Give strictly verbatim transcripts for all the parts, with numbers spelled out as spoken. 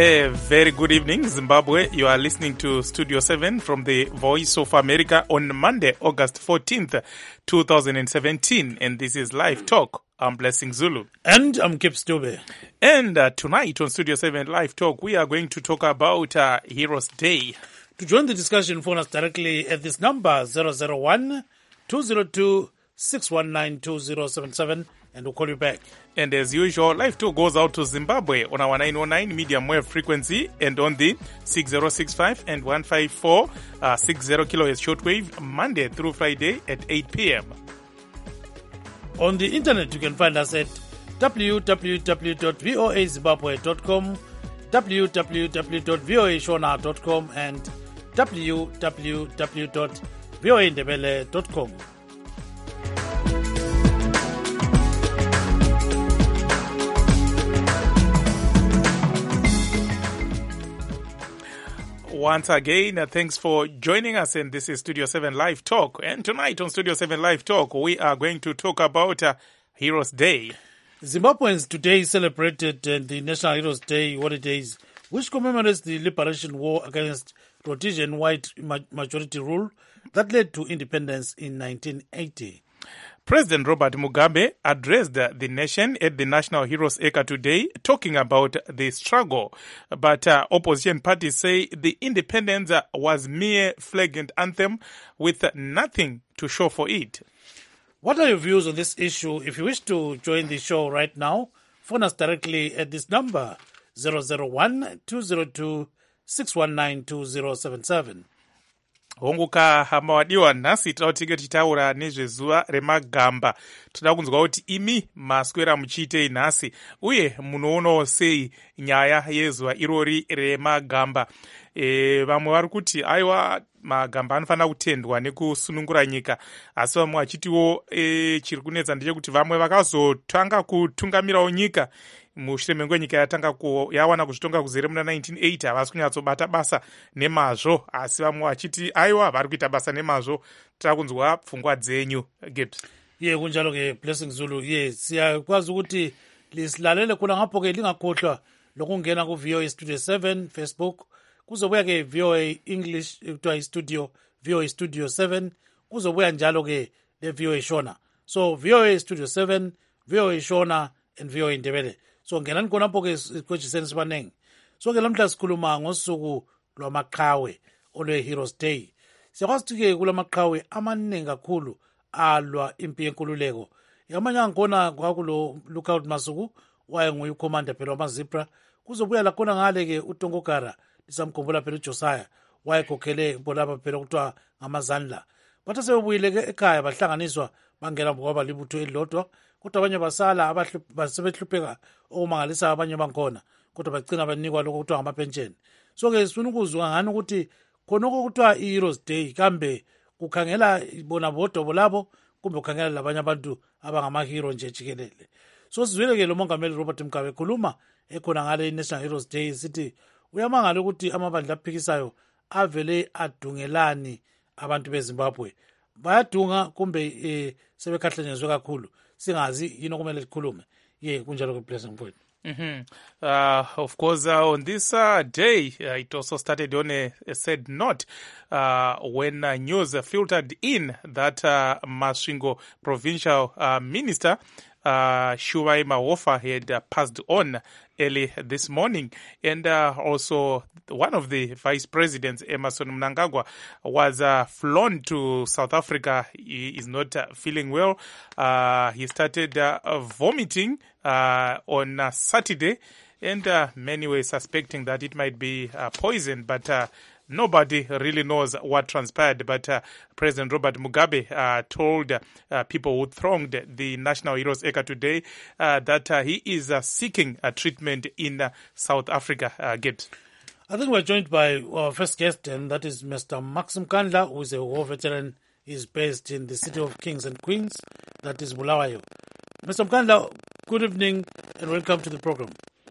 A very good evening, Zimbabwe. You are listening to Studio seven from the Voice of America on Monday, August fourteenth, twenty seventeen. And this is Live Talk. I'm Blessing Zulu. And I'm Kip Stube. And uh, tonight on Studio seven Live Talk, we are going to talk about uh, Heroes Day. To join the discussion, phone us directly at this number, zero zero one, two zero two, six one nine, two zero seven seven, and we'll call you back. And as usual, Live Talk goes out to Zimbabwe on our nine oh nine medium wave frequency and on the six zero six five and one five four uh, sixty kilohertz shortwave, Monday through Friday at eight p.m. On the internet, you can find us at w w w dot voa zimbabwe dot com, w w w dot voa shona dot com, and w w w dot voa ndebele dot com. Once again, uh, thanks for joining us, and this is Studio seven Live Talk. And tonight on Studio seven Live Talk, we are going to talk about uh, Heroes Day. Zimbabweans today celebrated uh, the National Heroes Day holidays, which commemorates the liberation war against Rhodesian white ma- majority rule that led to independence in nineteen eighty. President Robert Mugabe addressed the nation at the National Heroes Acre today, talking about the struggle. But uh, opposition parties say the independence was mere flag and anthem with nothing to show for it. What are your views on this issue? If you wish to join the show right now, phone us directly at this number, zero zero one, two zero two, six one nine, two zero seven seven. honguka hama wadiwa nhasi toda kuti tinge tichitaura nezvezuva remagamba. Toda kunzwa kuti imi maswera muchiitei nhasi uye munoonawo sei nyaya yezuva irori remagamba. E, vamwe vari kuti aiwa magamba anofanira kutendwa nekusunungura nyika, asi vamwe vachitiwo e, chiri kunetsa ndechekuti vamwe vakazotanga kutungamirawo nyika mushure menguva nyika yatanga ku yawana kuzvitonga kuzere muna nineteen eighty havasi kunyatsobata basa nemazvo, asi vamwe vachiti aiwa vari kuita basa nemazvo. Tava kunzwa pfungwa dzenyu, Gibbs. Ye kunjalo ke Blessing Zulu. Ye siyakwazi ukuthi lisilalele khona ngapho ke lingakhohlwa lokungena ku V O A Studio seven Facebook, kuzobuya ke V O A English kuthiwa Studio V O A Studio seven, kuzobuya njalo ke le V O A Shona. So V O A Studio seven, V O A Shona and V O A Ndebele. So ngenani khona lapho ke kwejiseni sibanengi. So ke lamhla sikhuluma ngosuku lwamaqhawe olwe Heroes Day. Siyakwazi ukuthi ke kulamaqhawe amaningi kakhulu alwa impi yenkululeko. Yamanye angkhona kwakulo Lookout Masuku wayenguye ucommander phela wamazipra. Kuzobuya la khona ngale ke uTongokara lisamkhumbula phela uJosiah wayekhokhele bolaba phela kuthiwa ngamazandla. Bathe sebuyile ke ekhaya bahlanganiswa bangena ngoba libutho elilodwa, kodwa abanye basala basebehlupheka okumangalisa abanye bankhona, kodwa bagcina banikwa lokho kuthiwa ngamapensheni. So ke sifuna ukuzwa ngani ukuthi khonoko kuthiwa i-Heroes Day kambe kukhangela bona bodwa bolabo kumbe kukhangela labanye abantu abangamahero nje jikelele. So sizwile ke lo mongameli Robert Mugabe ekhuluma ekhona ngale i-National Heroes Day sithi uyamangala ukuthi amabandla aphikisayo avele adungelani abantu beZimbabwe. Bayadunga kumbe eh, sebekhahlenyezwe kakhulu singazi yini okumele likhulume. Ye kunjalo ke Blessing point. Mm-hmm. Uh, of course, uh, on this uh, day, uh, it also started on a, a sad note uh, when uh, news filtered in that uh, Masvingo provincial uh, minister uh, Shuvaima Wofa had uh, passed on early this morning, and uh, also one of the vice presidents, Emmerson Mnangagwa, was uh, flown to South Africa. He is not uh, feeling well. Uh, he started uh, vomiting uh, on uh, Saturday, and uh, many were suspecting that it might be uh, poison, but uh, nobody really knows what transpired. But uh, President Robert Mugabe uh, told uh, people who thronged the National Heroes Acre today uh, that uh, he is uh, seeking uh, treatment in uh, South Africa. Uh, Gibbs. I think we're joined by our first guest, and that is Mister Max Mkandla, who is a war veteran. He's based in the city of Kings and Queens, that is Bulawayo. Mister Mkandla, good evening and welcome to the program.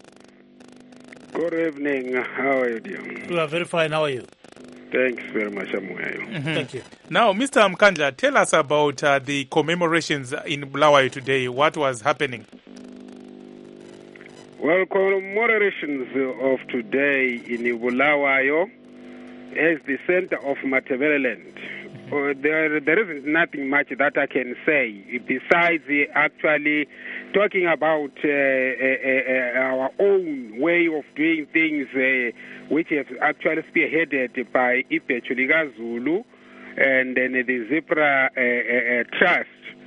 Good evening. How are you doing? We are very fine. How are you? Thanks very much. I'm well. Mm-hmm. Thank you. Now, Mister Mkandla, tell us about uh, the commemorations in Bulawayo today. What was happening? Well, commemorations of today in Bulawayo as the center of Matabeleland. Uh, there, there isn't nothing much that I can say besides uh, actually talking about uh, uh, uh, our own way of doing things, uh, which is actually spearheaded by Ipe Chuliga Zulu and then the Zebra uh, uh, Trust,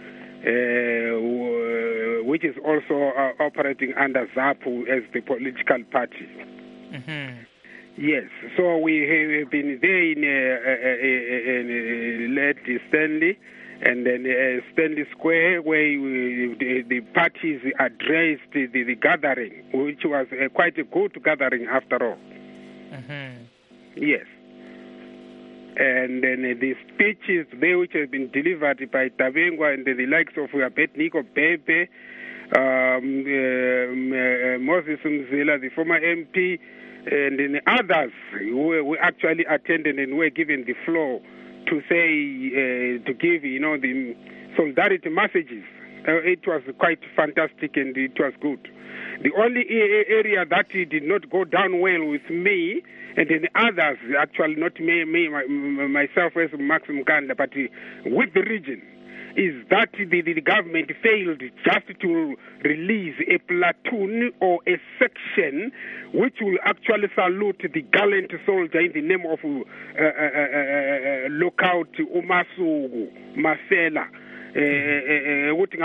uh, which is also uh, operating under ZAPU as the political party. Mm-hmm. Yes, so we have been there in, uh, uh, uh, in uh, Lady Stanley and then uh, Stanley Square, where we, the, the parties addressed the, the gathering, which was uh, quite a good gathering after all. Mm-hmm. Yes. And then uh, the speeches there, which have been delivered by Tabengwa and the, the likes of Abednego Bebe, um, uh, uh, Moses Mzila, the former M P, and then others who, who actually attended and were given the floor to say, uh, to give, you know, the solidarity messages. Uh, it was quite fantastic and it was good. The only area that did not go down well with me, and then others, actually not me, me myself as Max Mkanda, but with the region, is that the, the government failed just to release a platoon or a section which will actually salute the gallant soldier in the name of uh, uh, uh, uh, lookout Umasugu Masela. The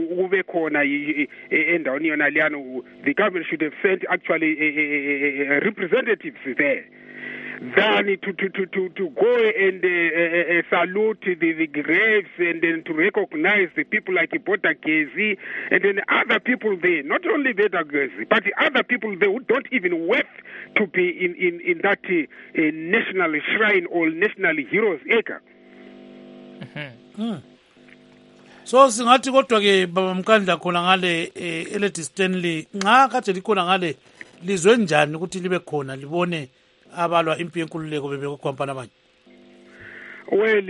government should have sent actually representatives there. Than to, to, to, to, to go and uh, uh, salute the, the graves and then to recognize the people like Bota Gezi and then other people there, not only Bota Gezi, but the other people there who don't even worth to be in, in, in that uh, uh, national shrine or national heroes acre. Mm-hmm. Mm. So singathi kodwa ke baba Mkandla khona ngale eLady Stanley nxa kade likhona ngale lizwe njani ukuthi libe khona libone abalwa impi yenkululeko bebekwampana abanye? Well,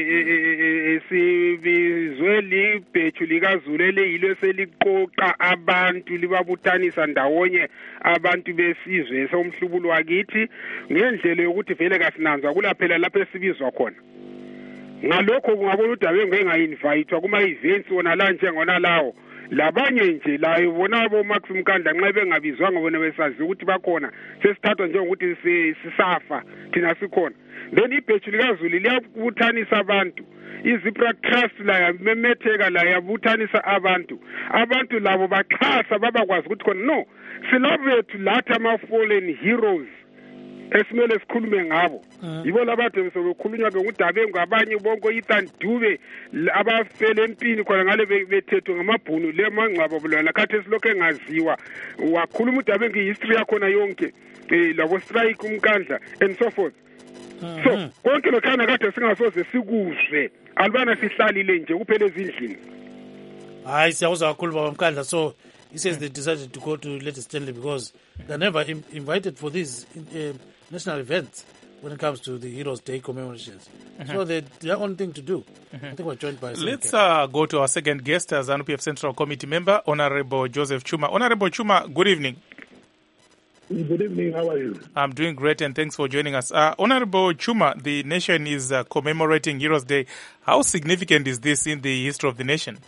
sibizwe libhethu likaZulu eliyilo seliqoqa abantu libabuthanisa ndawonye abantu besizwe somhlubulo wakithi ngendlela yokuthi vele kasinanzwa kulaphela lapho esibizwa khona. Ngalokho kungabona udaba engayinvayithwa kuma events wona la njengona lawo labanye nje layo bona bo Max Mkanda nxa bengabizwanga bona besazi ukuthi bakhona sesithathwa njengokuthi sisafa thina sikhona. Then ibhethu likaZulu liyabuthanisa abantu, iZebra Trust la yamemetheka la yabuthanisa abantu, abantu labo baxhasa babakwazi ukuthi khona no silabethu lathi ama-fallen heroes esimele sikhulume ngabo. Yibo labathu besokhulunywa ngudaba ngabanye bonke Ethan Dube abafele empini khona ngale bethethwe ngamabhunu le mangcwabo bulwana khathi esilokho engaziwa wakhuluma udaba ngehistory yakho na yonke eh labo strike uMkandla and so forth. So konke lokhana kade singasoze sikuzwe alibana sihlalile nje kuphela ezindlini. Hayi siyawuzwa kakhulu baba Mkandla. So he says they decided to go to Lady Stanley because they're never im- invited for these uh, national events when it comes to the Heroes Day commemorations. Mm-hmm. So they their own thing to do. Mm-hmm. I think we're joined by... Let's uh, go to our second guest, as ZANU-P F Central Committee member, Honorable Joseph Chuma. Honorable Chuma, good evening. Good evening, how are you? I'm doing great and thanks for joining us. Uh, Honorable Chuma, the nation is uh, commemorating Heroes Day. How significant is this in the history of the nation?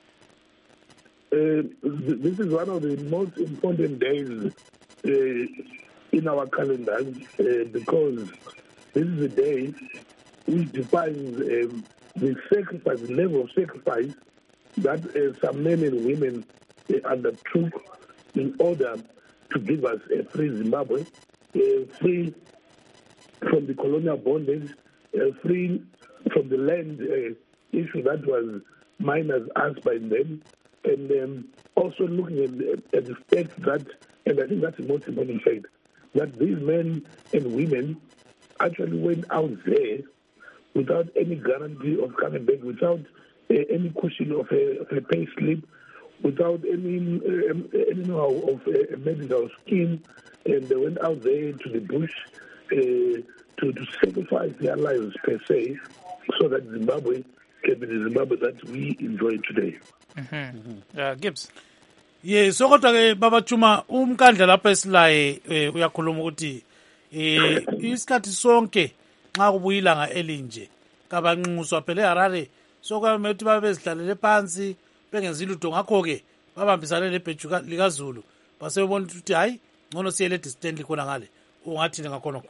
Uh, this is one of the most important days uh, in our calendar uh, because this is a day which defines um, the sacrifice, the level of sacrifice that uh, some men and women uh, undertook in order to give us a free Zimbabwe, uh, free from the colonial bondage, uh, free from the land uh, issue that was minus us by them, and um, also looking at, at the fact that, and I think that's the most important fact, that these men and women actually went out there without any guarantee of coming back, without uh, any cushion of a, of a pay slip, without any, uh, any know of a medical scheme, and they went out there to the bush uh, to, to sacrifice their lives per se, so that Zimbabwe can be the Zimbabwe that we enjoy today. Mm-hmm. Mm-hmm. Uh, Gibbs? Ye so kodwa ke baba Chuma umkandla lapha esilaye uyakhuluma ukuthi eh isikhathi sonke nxa kubuyilanga elinje kabanxuswa phela eHarare sokwamele ukuthi babe bezihlalele phansi bengenzi lutho ngakho ke babambisane lebheju likaZulu basebona ukuthi hayi ngcono siyele distant khona ngale ungathi ngakhona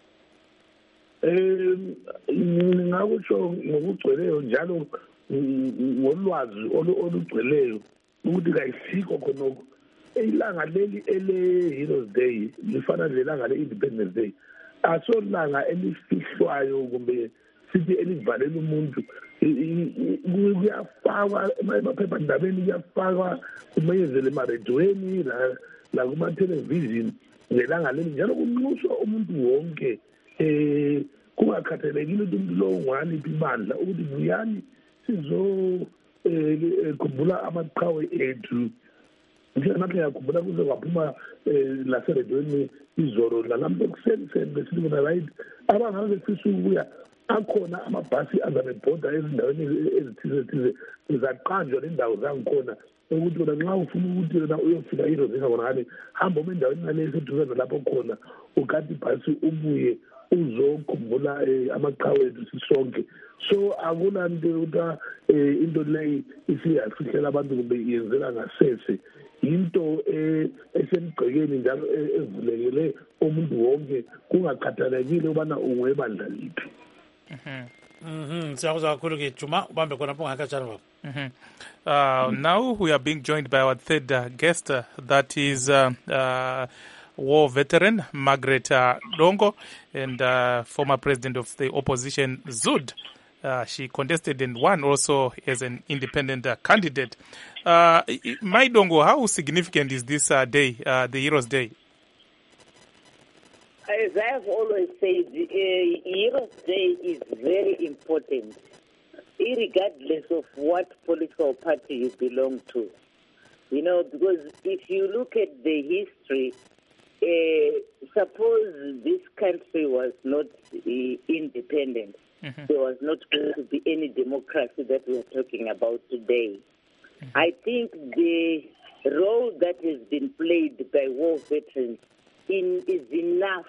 eh ngakusho ngokugcweleyo njalo ngolwazi olugcweleyo ukuthi kayisikho khonoko ilanga leli ele Heroes Day lifana nelanga le Independence Day asolanga elifihlwayo kumbe sithi elivalela umuntu kuyafakwa emaphephandabeni kuyafakwa kumayezele emarediyweni la kuma-television ngelanga leli njalo kunxuswa umuntu wonke um kungakhathalekile ukuthi umuntu lowo ngwaliphi ibandla ukuthi vuyani sizo khumbula amaqhawe ethu njenganapha ngiyakhumbula kuze kwaphuma laserediyweni izolo lalambe ekuseni besilibona right abangabe befisa ukubuya akhona amabhasi azabebhoda ezindaweni ezithize thize zaqanjwa nendawo zangikhona ukuthi wena nxa ufuna ukuthi wena uyofika iheroes khona ngale hamba uma endaweni ngale eseduzane lapho khona ukade ibhasi ubuye uzokhumbula amaqhawe ethu sisonke so akulanto ukuthi into leyi isiyafihlela abantu kumbe yenzela ngasese into esemgqekeni njalo evulekele umuntu wonke kungakhathalekile ubana ungwebandla liphi. Mhm siyakuzwa kakhulu ke Juma ubambe khona pho ngakajana baba. Mhm. Uh now we are being joined by our third uh, guest uh, that is uh, uh war veteran Margaret uh, Longo and uh, former president of the opposition Z U D. Uh, she contested and won also as an independent uh, candidate. Uh, Maidongo, how significant is this uh, day, uh, the Heroes Day? As I have always said, uh, Heroes Day is very important, regardless of what political party you belong to. You know, because if you look at the history, uh, suppose this country was not uh, independent, mm-hmm. there was not going to be any democracy that we are talking about today. Mm-hmm. I think the role that has been played by war veterans in, is enough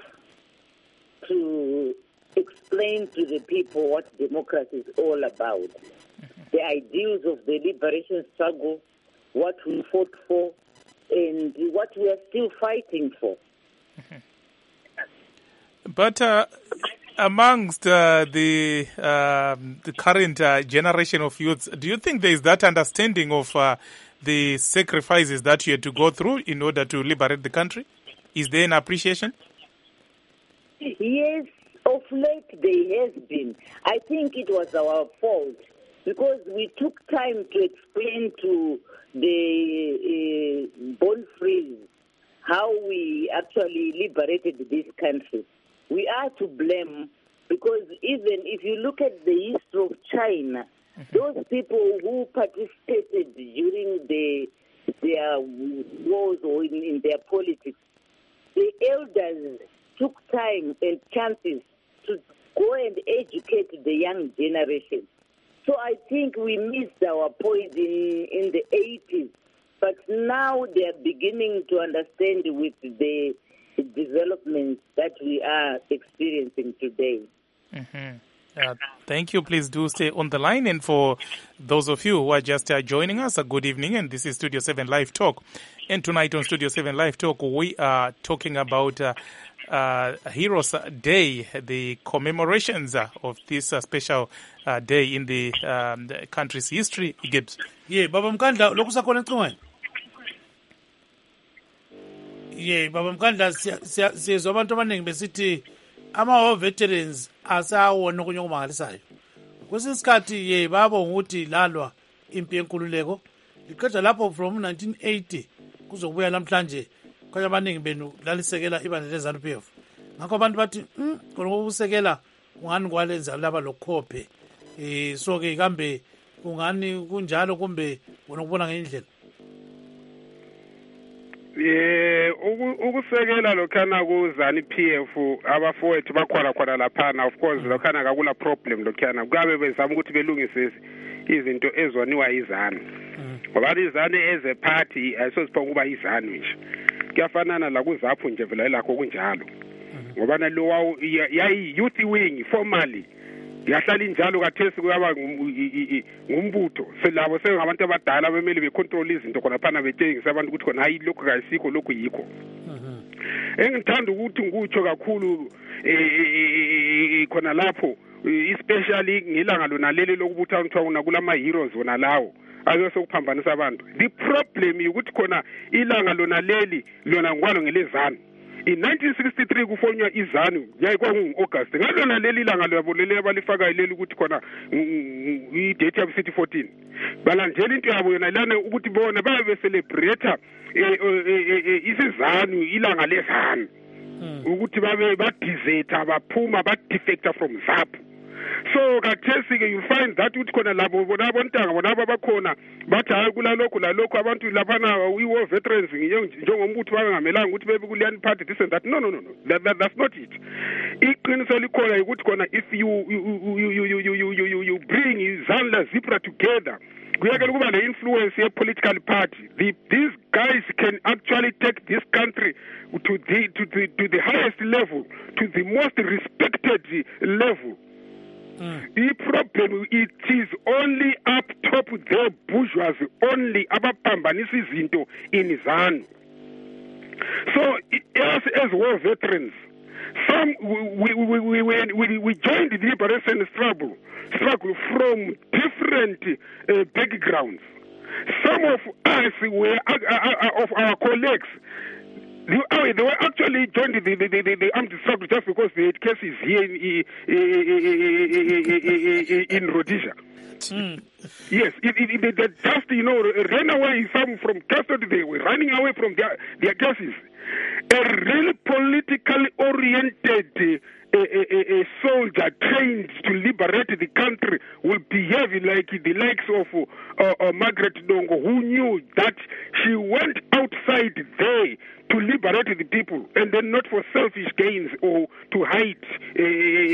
to explain to the people what democracy is all about. Mm-hmm. The ideals of the liberation struggle, what we fought for, and what we are still fighting for. Mm-hmm. But uh, amongst uh, the uh, the current uh, generation of youths, do you think there is that understanding of uh, the sacrifices that you had to go through in order to liberate the country? Is there an appreciation? Yes, of late there has been. I think it was our fault because we took time to explain to the uh, born free how we actually liberated this country. We are to blame because even if you look at the history of China, mm-hmm. those people who participated during the, their wars or in, in their politics, the elders took time and chances to go and educate the young generation. So I think we missed our point in, in the eighties, but now they are beginning to understand with the developments that we are experiencing today. Mm-hmm. Uh, thank you. Please do stay on the line. And for those of you who are just uh, joining us, a good evening. And this is Studio seven Live Talk. And tonight on Studio seven Live Talk, we are talking about uh, uh, Heroes Day, the commemorations uh, of this uh, special uh, day in the, um, the country's history. Gibbs. Yeah, Baba Mkanda, loku sakhona encingweni. Yeah, Baba Mkanda, siyezwa abantu abaningi besithi ama veterans asawona okunye okumangalisayo. Kwesinye isikhathi ye babonga ukuthi lalwa impi yenkululeko liqeda lapho from nineteen eighty kuzokubuya namhlanje kwanye abaningi benu lalisekela ibandla leZANU P F. Ngakho abantu bathi mm ngokusekela ungani kwalenza laba lokhophe eh so ke kambe ungani kunjalo kumbe wona kubona ngendlela. Yeah, ukusekela lokhana kuZANU P F abafowethu bakhona khona laphana, of course lokhana akula problem lokhana kuyabe bezama ukuthi belungise izinto ezoniwa izanu ngoba izanu as a party ayisosiphonga kuba izanu nje kuyafanana la kuzapho nje vela lakho kunjalo ngoba nalo yayi youth wing formally yahlala injalo kathesi kuyaba ngumbutho selabo sengabantu abadala bemeli becontrol izinto khona phana betshengisa abantu ukuthi khona hayi lokho kayisikho lokho yikho engithanda ukuthi ngikutsho kakhulu eh khona lapho especially ngilanga lona leli lokubuthana kuthiwa kulama heroes wona lawo ayosokuphambanisa abantu. The problem ukuthi khona ilanga lona leli lona ngwalo ngelezanu in nineteen sixty-three kufonywa izanu yayikwa ngo-August ngalona leli langa labo leli abalifaka leli ukuthi khona i-date yabo sithi fourteen balandela into yabo yona lana ukuthi bona babe celebrate isizanu ilanga lezanu ukuthi babe badizeta baphuma badefecta from ZAPU. So kathesi ke you find that ukuthi khona labo bona bontanga bona abakhona bathi hayi kulalokho lalokho abantu laphana we-war veterans njengombutho bangamelanga ukuthi bebe kuliyani party this and that. No no no no that, that, that's not it. Iqiniso likhona ukuthi khona if you you you you you you you, you bring Zanla Zipra together kuyakela kuba le influence ye political party. The, these guys can actually take this country to the to the to the highest level, to the most respected level. Mm. The problem it is only up top the bourgeoisie only abapambanisa izinto in ZANU. So as as war veterans, some we we we we, we, we joined the liberation struggle struggle from different uh, backgrounds. Some of us were uh, uh, of our colleagues. They, oh, they were actually joined the, the, the, the armed struggle just because they had cases here in, in, in Rhodesia. Mm. Yes, it, it, it, they just, you know, ran away some from custody. They were running away from their, their cases. A really politically oriented a, a, a soldier trained to liberate the country will behave like the likes of uh, uh, Margaret Dongo, who knew that she went outside there to liberate the people and then not for selfish gains or to hide, uh,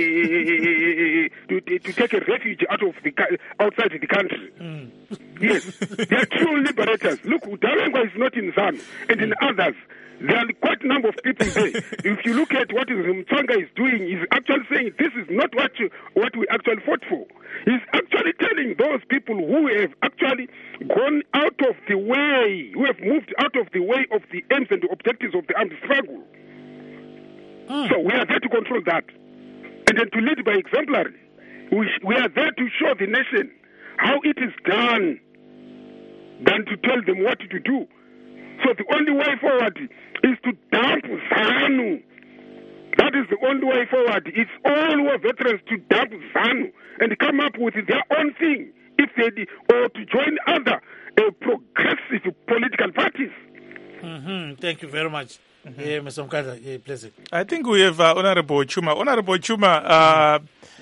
to, to take a refuge out of the outside the country. Mm. Yes, they are true liberators. Look, Darengwa is not in ZANU and in others. There are quite a number of people there. If you look at what Mtsanga is doing, he's actually saying this is not what you, what we actually fought for. He's actually telling those people who have actually gone out of the way, who have moved out of the way of the aims and the objectives of the armed struggle. Mm. So we are there to control that. And then to lead by exemplary. We, we are there to show the nation how it is done than to tell them what to do. So the only way forward is to dump ZANU. That is the only way forward. It's all war veterans to dump ZANU and come up with their own thing, if they did, or to join other uh, progressive political parties. Mm-hmm. Thank you very much. Mm-hmm. Yeah, Mister Mkata, yeah, pleasure. I think we have uh, Honorable Chuma. Honorable Chuma, uh,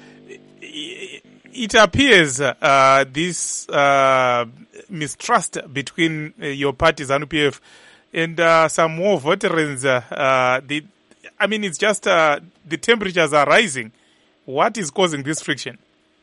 it appears uh, this uh, mistrust between uh, your party, ZANU P F, and uh, some more veterans, uh, uh, the, I mean, it's just uh, the temperatures are rising. What is causing this friction?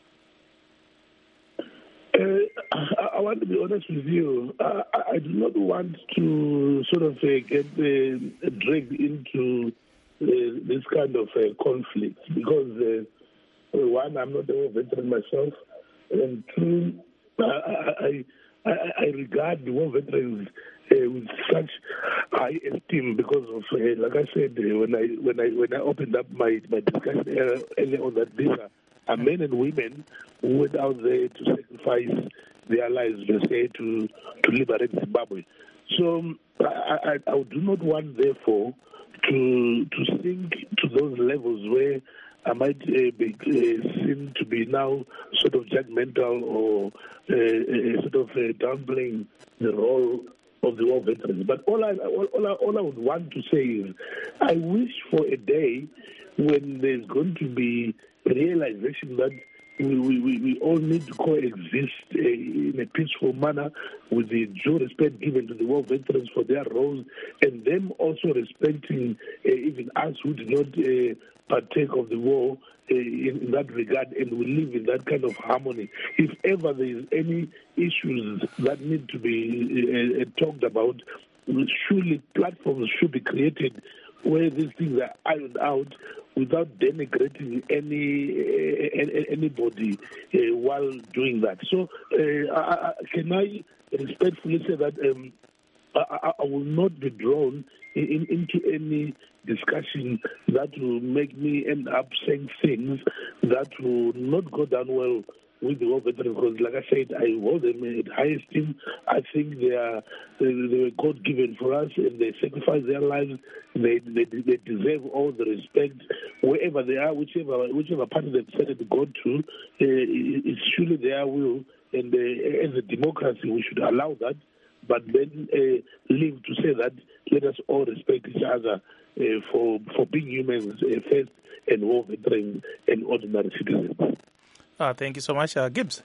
Uh, I, I want to be honest with you. Uh, I, I do not want to sort of uh, get uh, dragged into uh, this kind of uh, conflict because, uh, one, I'm not a veteran myself, and two, I, I, I, I regard the war veterans uh, with such high esteem because of, uh, like I said, uh, when I when I when I opened up my my discussion earlier on that these are, are men and women who went out there to sacrifice their lives, let's say, to to liberate Zimbabwe. So I, I, I do not want, therefore, to to sink to those levels where I might uh, be uh, seen to be now sort of judgmental or uh, uh, sort of uh, downplaying the role of the war veterans. But all I, all, all, I, all I would want to say is I wish for a day when there's going to be realization that we, we, we, we all need to coexist uh, in a peaceful manner with the due respect given to the war veterans for their roles, and them also respecting uh, even us who did not uh, partake of the war uh, in, in that regard, and we live in that kind of harmony. If ever there is any issues that need to be uh, uh, talked about, surely platforms should be created where these things are ironed out without denigrating any uh, anybody uh, while doing that. So, uh, I, I, can I respectfully say that um, I, I will not be drawn in, in, into any discussion that will make me end up saying things that will not go down well with the war veterans, because, like I said, I hold them at high esteem. I think they are they, they were God given for us, and they sacrificed their lives. They, they they deserve all the respect wherever they are, whichever whichever party they decided to go to. Uh, it's surely their will, and uh, as a democracy, we should allow that. But then uh, live to say that let us all respect each other uh, for for being humans uh, first, and war veterans and ordinary citizens. Uh, thank you so much. Uh, Gibbs.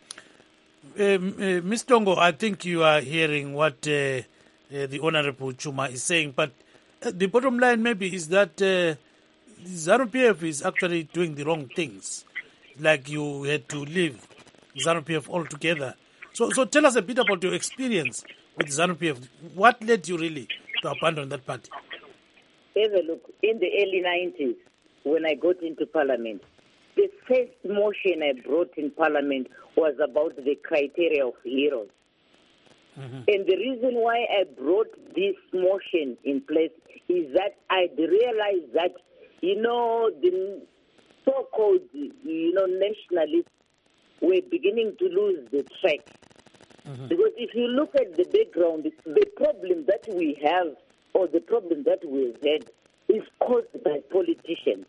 Um, uh, Miz Tongo, I think you are hearing what uh, uh, the Honorable Chuma is saying, but uh, the bottom line maybe is that uh, ZANU P F is actually doing the wrong things, like you had to leave ZANU P F altogether. So, so tell us a bit about your experience with ZANU P F. What led you really to abandon that party? Have a look. In the early nineties, when I got into Parliament, the first motion I brought in Parliament was about the criteria of heroes. Mm-hmm. And the reason why I brought this motion in place is that I realized that, you know, the so-called, you know, nationalists were beginning to lose the track. Mm-hmm. Because if you look at the background, the problem that we have, or the problem that we've had, is caused by politicians.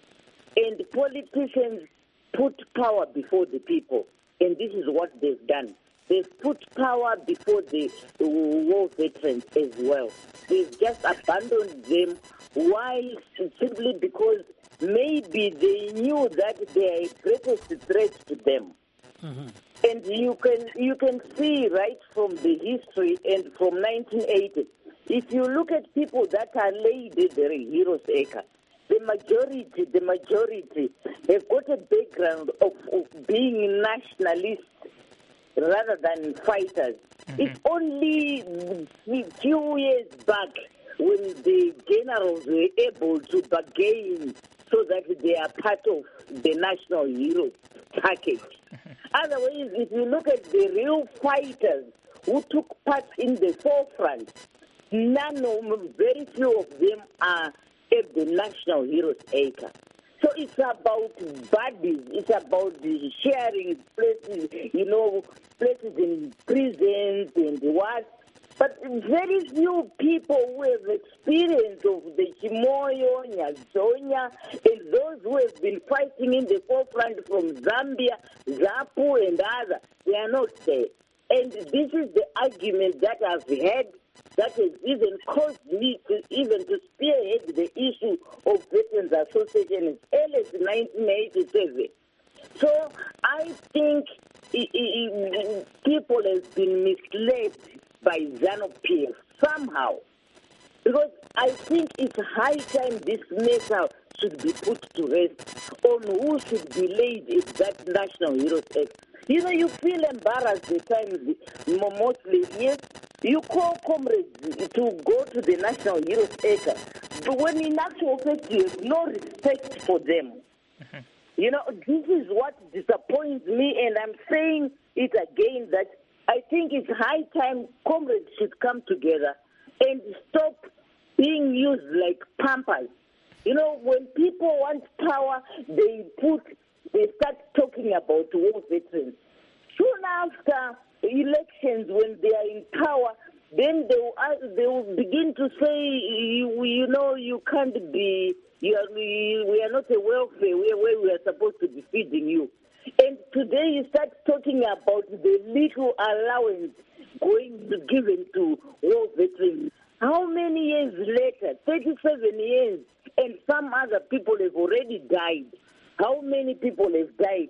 And politicians put power before the people, and this is what they've done. They've put power before the war veterans as well. They've just abandoned them, while simply because maybe they knew that they are a greatest threat to them. Mm-hmm. And you can you can see right from the history and from nineteen eighty, if you look at people that are laid in the Heroes Acre, the majority, the majority have got a background of, of being nationalists rather than fighters. Mm-hmm. It's only a few years back when the generals were able to bargain so that they are part of the national heroes package. Mm-hmm. Otherwise, if you look at the real fighters who took part in the forefront, none of, very few of them are at the National Heroes Acre. So it's about bodies, it's about the sharing places, you know, places in prisons and what. But very few people who have experience of the Chimoyo, Nyazonya, and those who have been fighting in the forefront from Zambia, Zapu, and others, they are not there. And this is the argument that I've had that has even caused me to even to spearhead the issue of Veterans Association as early as nineteen eighty-seven. So I think it, it, people have been misled by ZANU P F somehow, because I think it's high time this matter should be put to rest on who should be laid in that National Heroes Act. You know, you feel embarrassed at times, mostly, yes. You call comrades to go to the National Heroes Acre, but when in actual fact you have no respect for them. Mm-hmm. You know, this is what disappoints me, and I'm saying it again, that I think it's high time comrades should come together and stop being used like pampers. You know, when people want power, they put, they start talking about war veterans. Soon after elections, when they are in power, then they will, they will begin to say, you, you know, you can't be, you are, we, we are not a welfare where, where we are supposed to be feeding you. And today you start talking about the little allowance going to given to war veterans. How many years later, thirty-seven years, and some other people have already died. How many people have died?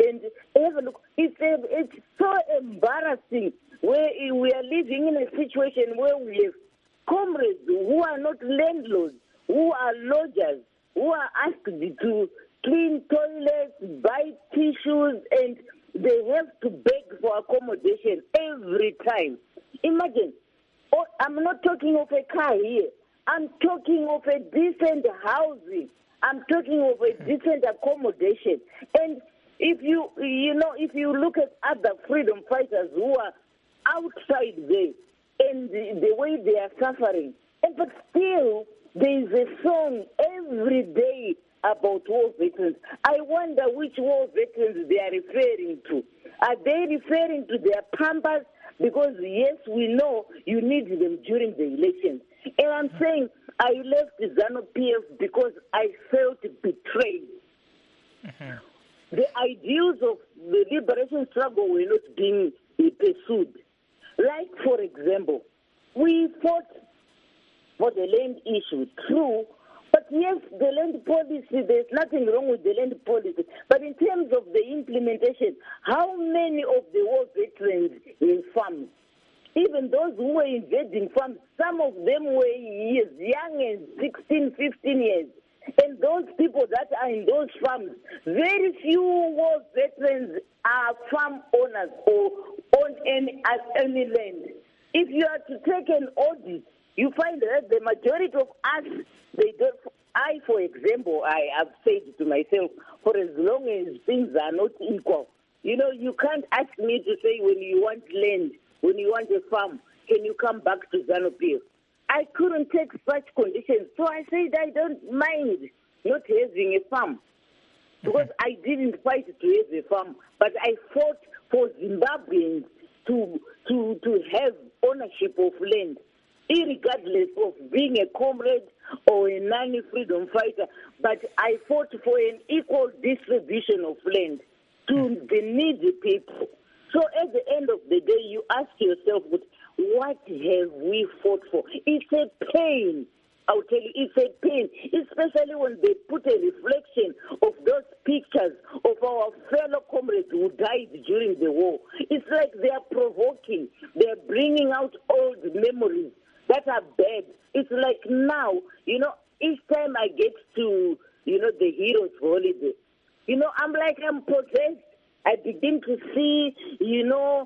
And have a look, it's, a, it's so embarrassing where we are living in a situation where we have comrades who are not landlords, who are lodgers, who are asked to clean toilets, buy tissues, and they have to beg for accommodation every time. Imagine, oh, I'm not talking of a car here. I'm talking of a decent housing. I'm talking of a decent accommodation. And if you, you know, if you look at other freedom fighters who are outside there and the, the way they are suffering, and but still there is a song every day about war veterans. I wonder which war veterans they are referring to. Are they referring to their pampas? Because, yes, we know you need them during the elections. And I'm saying I left ZANU-P F because I felt betrayed. Mm-hmm. The ideals of the liberation struggle were not being pursued. Like, for example, we fought for the land issue, true, but yes, the land policy, there's nothing wrong with the land policy. But in terms of the implementation, how many of the war veterans in farms, even those who were invading farms, some of them were as young as sixteen, fifteen years. And those people that are in those farms, very few war veterans are farm owners or own any, any land. If you are to take an audit, you find that the majority of us, they don't. I, for example, I have said to myself, for as long as things are not equal, you know, you can't ask me to say when you want land, when you want a farm, can you come back to ZANU-P F? I couldn't take such conditions, so I said I don't mind not having a farm because I didn't fight to have a farm, but I fought for Zimbabweans to to to have ownership of land, irregardless of being a comrade or a non-freedom fighter. But I fought for an equal distribution of land to the needy people. So at the end of the day, you ask yourself, what have we fought for? It's a pain. I'll tell you, it's a pain, especially when they put a reflection of those pictures of our fellow comrades who died during the war. It's like they are provoking. They are bringing out old memories that are bad. It's like now, you know, each time I get to, you know, the Heroes Holiday, you know, I'm like I'm possessed. I begin to see, you know,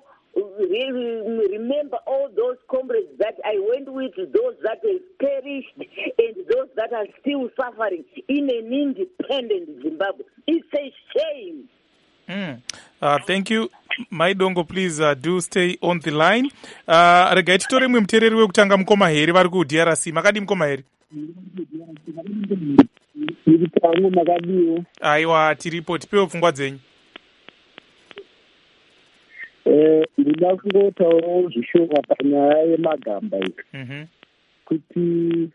remember all those comrades that I went with, those that have perished, and those that are still suffering in an independent Zimbabwe. It's a shame. Mm. Uh, thank you. Maidongo, please uh, do stay on the line. Uh, regai titore mwe mutereri wekutanga mukoma heri vari ku D R C. Makadi mukoma heri? Aiwa, tiripo, tipewo pfungwa dzenyu. Ndida kungotaurawo zvishoma panyaya yemagamba iyi kuti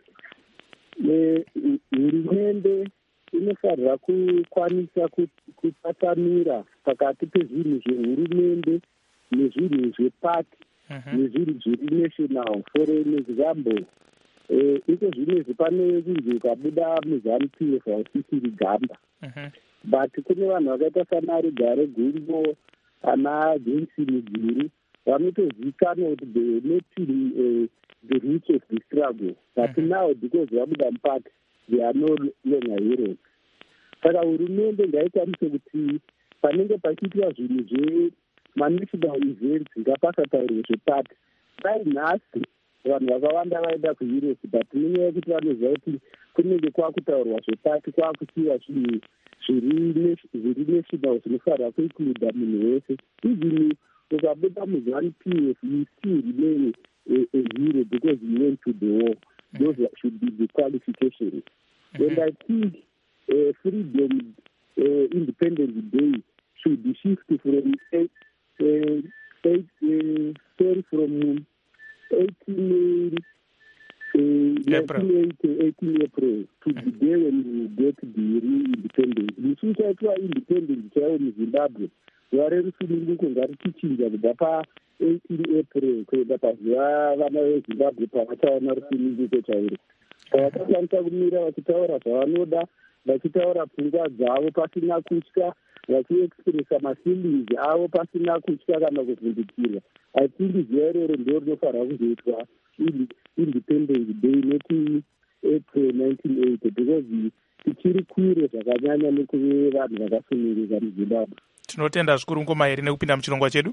hurumende inofanira kukwanisa kutatamira pakati pezvinhu zvehurumende nezvinhu zvepati nezvinhu zviri national. For an example, iko zvinezvi pane kunzi ukabuda muZANU-P F hausisiri gamba, but kune vanhu vakaita samarigare gumbo ana Jensi Muguru vanotozikanwa kuti they making uh, the roots of the struggle, but mm-hmm. now because vabuda mupati they are no longer heroes. Saka hurumende ngaikwanise kuti panenge pachiitwa zvinhu zvemanational events ngapasataurirwe zvepati. Dai nhasi vanhu vakawanda vaenda kuheroes, but nenyaya yekuti vanoziva kuti kunenge kwakutaurwa zvepati, kwakusiyiwa zvinhu zviri national zvinofanira kuincluda munhu wese. Even ukabuda muZANU-P F, you still remain a, a hero because you went to the war. Those should be the qualifications. Mm-hmm. And I think uh, Freedom uh, Independence Day should be shifted from eight, uh, eight, uh, sorry, from eighteen April. eighteen April to the day when we get the real independence. Muchichaitwa independence chaiwo muZimbabwe zuva rusununguko ngarichichinja kubva pa eighteen April kuenda pazuva vana veZimbabwe pavachaona rusununguko chairo. pavakakwanisa kumira vachitaura zvavanoda, vachitaura pfungwa dzavo pasina kutya, vachiexpressa mafeelings avo pasina kutya kana kuvhundukirwa. I think zuva iroro ndo rinofanira kuzoitwa Independence Day neti April nineteen eighty, because tichiri kure zvakanyanya nekuve vanhu vakasununguka muZimbabwe. Tinotenda zvikuru ngomaeri nekupinda muchirongwa chedu.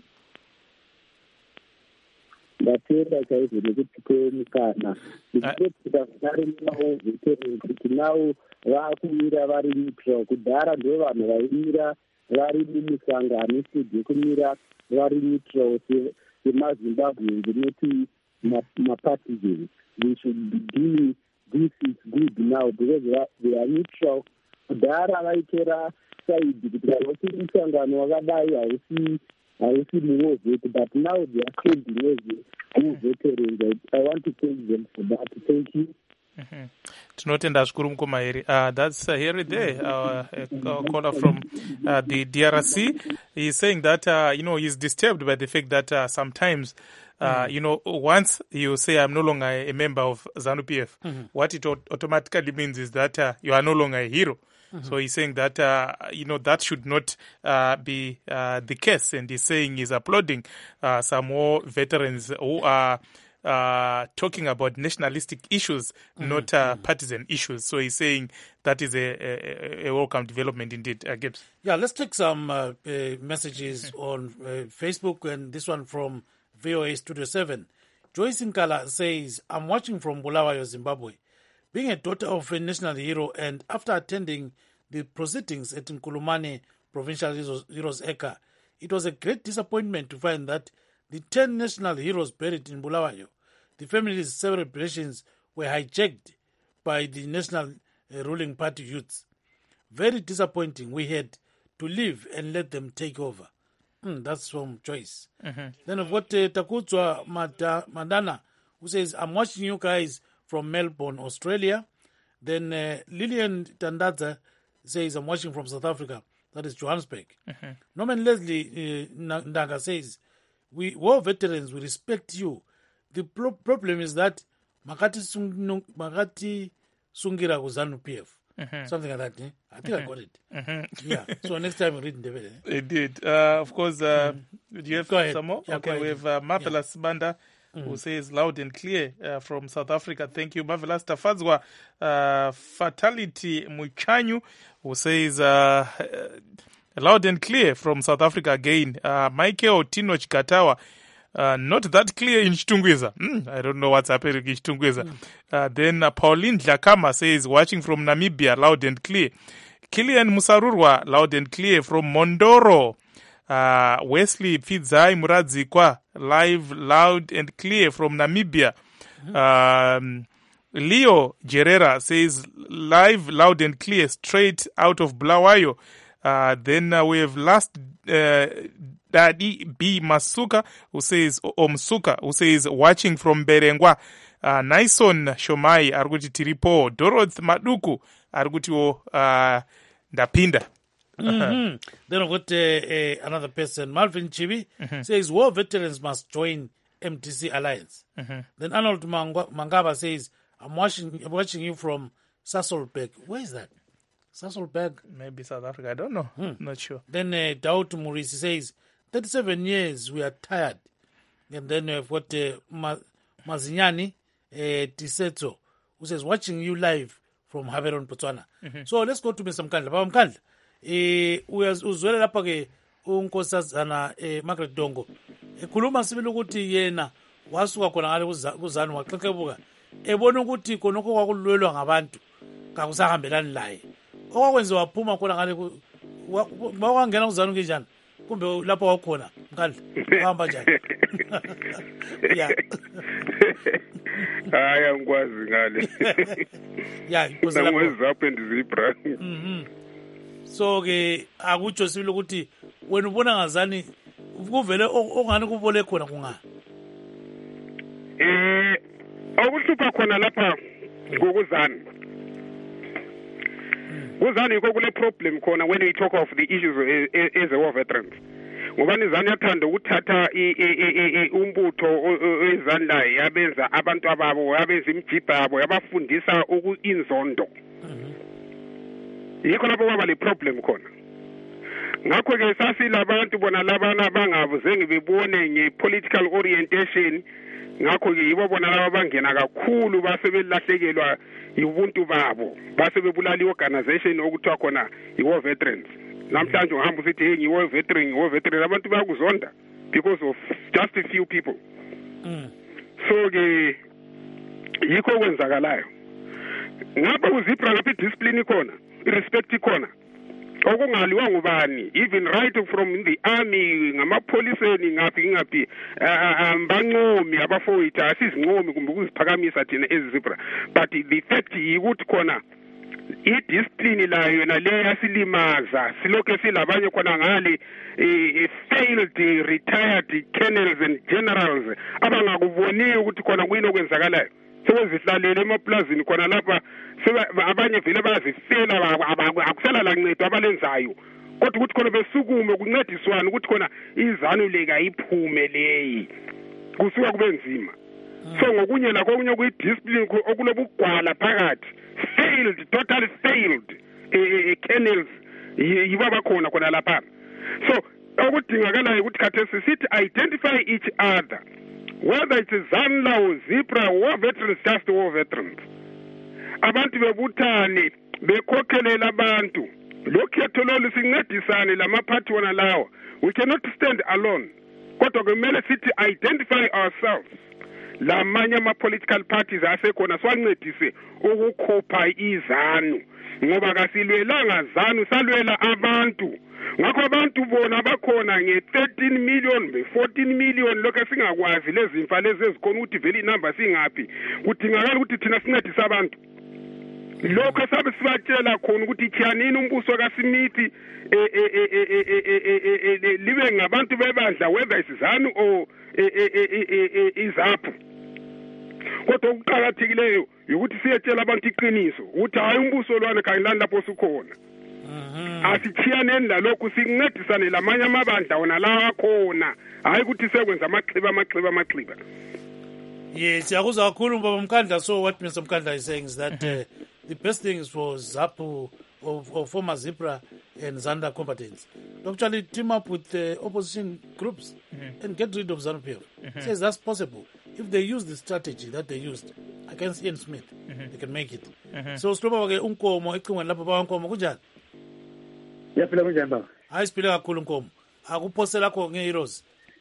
Ndatenda chaizvo nekutipe mukana ndichitotika zvakare navo veterans kuti navo vaakumira vari neutral. Kudhara ndo vanhu vaimira vari mumusangano sije kumira vari neutral semazimbabweans noti mapartisans. We should be doing this is good now because they are neutral. Kudhara vaitora saidi kuti kana usiri musangano wakadai hausi hausi muwovheti, but now they are claiming as muveterans. I want to thank them for that. Thank you. Mm-hmm. Tinotenda zvikuru mukomaeri. Uh, that's uh, here there, uh, a caller from uh, the D R C. He's saying that, uh, you know, he's disturbed by the fact that uh, sometimes, uh, mm-hmm. you know, once you say I'm no longer a member of ZANU-P F, mm-hmm. what it automatically means is that uh, you are no longer a hero. Mm-hmm. So he's saying that, uh, you know, that should not uh, be uh, the case. And he's saying he's applauding uh, some more veterans who are uh, talking about nationalistic issues, mm-hmm. not uh, partisan issues. So he's saying that is a, a, a welcome development indeed. Uh, Gibbs. Yeah, let's take some uh, uh, messages mm-hmm. on uh, Facebook, and this one from V O A Studio seven. Joyce Nkala says, I'm watching from Bulawayo, Zimbabwe. Being a daughter of a national hero, and after attending the proceedings at Nkulumane Provincial Heroes Eka, it was a great disappointment to find that the ten national heroes buried in Bulawayo, the families' celebrations were hijacked by the national uh, ruling party youths. Very disappointing. We had to leave and let them take over. Mm, that's from Joyce. Mm-hmm. Then I've got uh, Takutswa Madana, who says, I'm watching you guys from Melbourne, Australia. Then uh, Lillian Tandaza says, I'm watching from South Africa. That is Johannesburg. Mm-hmm. Norman Leslie uh, Ndaga says, we war veterans, we respect you. The pro- problem is that Makati, sung- Makati Sungira was ZANU-P F. Mm-hmm. Something like that. Eh? I think mm-hmm. I got it. Mm-hmm. Yeah. So next time we read in the video. Eh? It did. Uh, of course, uh, mm-hmm. do you have go ahead. some more? Yeah, okay, we have uh, Marvelous yeah. Banda, Mm-hmm. who says loud and clear uh, from South Africa. Thank you. Marvelous Tafadzwa uh, Fatality Muchanyu, who says uh, uh, loud and clear from South Africa again. Uh, Michael Tinoch Katawa, uh, not that clear in Chitungwiza. Mm, I don't know what's happening in Chitungwiza. Mm. Uh, then uh, Pauline Dlakama says, watching from Namibia, loud and clear. Kilian Musarurwa, loud and clear from Mondoro. Uh, Wesley Pidzai Muradzikwa, live, loud and clear from Namibia. Mm-hmm. Um, Leo Gerera says, live, loud and clear, straight out of Bulawayo. Uh, then uh, we have last uh, Daddy B. Masuka, who says, Omsuka, who says, watching from Berengwa. Uh, Naison Shomai, Arguti Tiripo. Doroth Maduku, Arguti uh, Ndapinda. Mm-hmm. Then I've got uh, uh, another person, Malvin Chibi, mm-hmm. says war veterans must join M T C Alliance. Mm-hmm. Then Arnold Mangwa- Mangaba says, I'm watching I'm watching you from Sasolburg. Where is that? Sasolburg? Maybe South Africa. I don't know. Hmm. Not sure. Then uh, Daud Murisi says, thirty-seven years, we are tired. And then we've got uh, Ma- Mazinyani uh, Tisetso, who says, watching you live from Haveron, Botswana. Mm-hmm. So let's go to Mister Mkandla. Baba Mkandla. Eh uzwele lapha ke unkosazana eh Margaret Dongo ekhuluma sibili ukuthi yena wasuka khona ngale kuzani waxexebuka ebona ukuthi konoko kwakulwelwa ngabantu kakusahambelani laye okwakwenze waphuma khona ngale bawangena kuzani kanjani kumbe lapho wakhona Mkandla uhamba njani yeah hayi angikwazi ngale yeah because lapho what's happened zebra mhm so ke akutsho sibili ukuthi wena ubona ngazani kuvele ongani kubole khona kungani eh okuhlupha khona lapha ngokuzani kuzani yiko kule problem khona when we talk of the issues as a war veterans ngoba izanu yathanda ukuthatha umbutho ezandla yabenza abantu ababo yabenza imijibha yabo yabafundisa inzondo yikho lapho kwaba le problem khona. Ngakho ke sasilabantu bona labana bangavuzenge bebone nge-political orientation, ngakho ke yibo bona laba bangena kakhulu base belahlekelwa ubuntu babo, base bebulala i-organization okuthiwa khona i-war veterans. Namhlanje uhamba usithi hey ngiwo veteran ngiwo veteran abantu bayakuzonda because of just a few people. Mm. So ke yikho kwenzakalayo. Ngapha uZipra lapha discipline khona, irespect khona. Okungaliwa ngubani, even right from the army ngamapoliseni ngaphi ngaphi bancomi abafowethu asizincomi kumbe ukuziphakamisa thina eZipra, but the fact yikuthi khona i-discipline layo nale yasilimaza silokho silabanye khona ngale failed retired colonels and generals abangakuboniyo ukuthi khona kuyini okwenzakalayo sebezihlalele emaplazini khona lapha abanye vele bazifela akusela la ncedo abalenzayo kodwa ukuthi khona besukume kuncediswana ukuthi khona izanu leka iphume leyi kusuka kube nzima. So ngokunye la kokunye kuyi-discipline okulobugwala phakathi failed, totally failed colonels yibo bakhona khona lapha. So okudingakalayo ukuthi khathesi sithi identify each other, whether it's ZANLA or Zipra, war veterans, just war veterans. Abantu bebuthane bekhokhelela abantu lokhetho lolu sincedisane lamaphathi wona lawa. We cannot stand alone, kodwa kumele sithi identify ourselves. Lamanye ama-political parties asekhona swancedise ukukhupha izanu ngoba kasilwelanga zanu salwela abantu. Ngakho abantu bona bakhona nge-thirteen million be-fourteen million lokho singakwazi lezi mfa lezi ezikhona ukuthi vele inamba singaphi. Kudingakala ukuthi thina sincedise abantu. Lokho sabe sibatshela khona ukuthi thiyanini umbuso kaSimithi libe ngabantu bebandla whether isizanu or izaphu. Kodwa ukuqhakathekileyo ukuthi siyetshela abantu iqiniso ukuthi hayi umbuso lwana kayilani lapho sukhona. Asithiyaneni lalokhu sincedisane lamanye amabandla wona la akhona hayi ukuthi sekwenza amaxhiba amaxhiba amaxhiba. Yes, siyakuzwa kakhulu Baba Mkandla. So what Mister Mkandla is saying is that uh, the best thing is for ZAPU or, or former Zipra and ZANDA combatants to actually team up with the opposition groups mm-hmm. and get rid of ZANU-P F. Mm-hmm. Says that's possible. If they use the strategy that they used against Ian Smith, mm-hmm. they can make it. Mm-hmm. So siloba ke unkomo ecingweni lapha ba unkomo kunjani? Yaphila kunjani baba? Hayi siphile kakhulu unkomo. Akuphosela kho ngeheroes.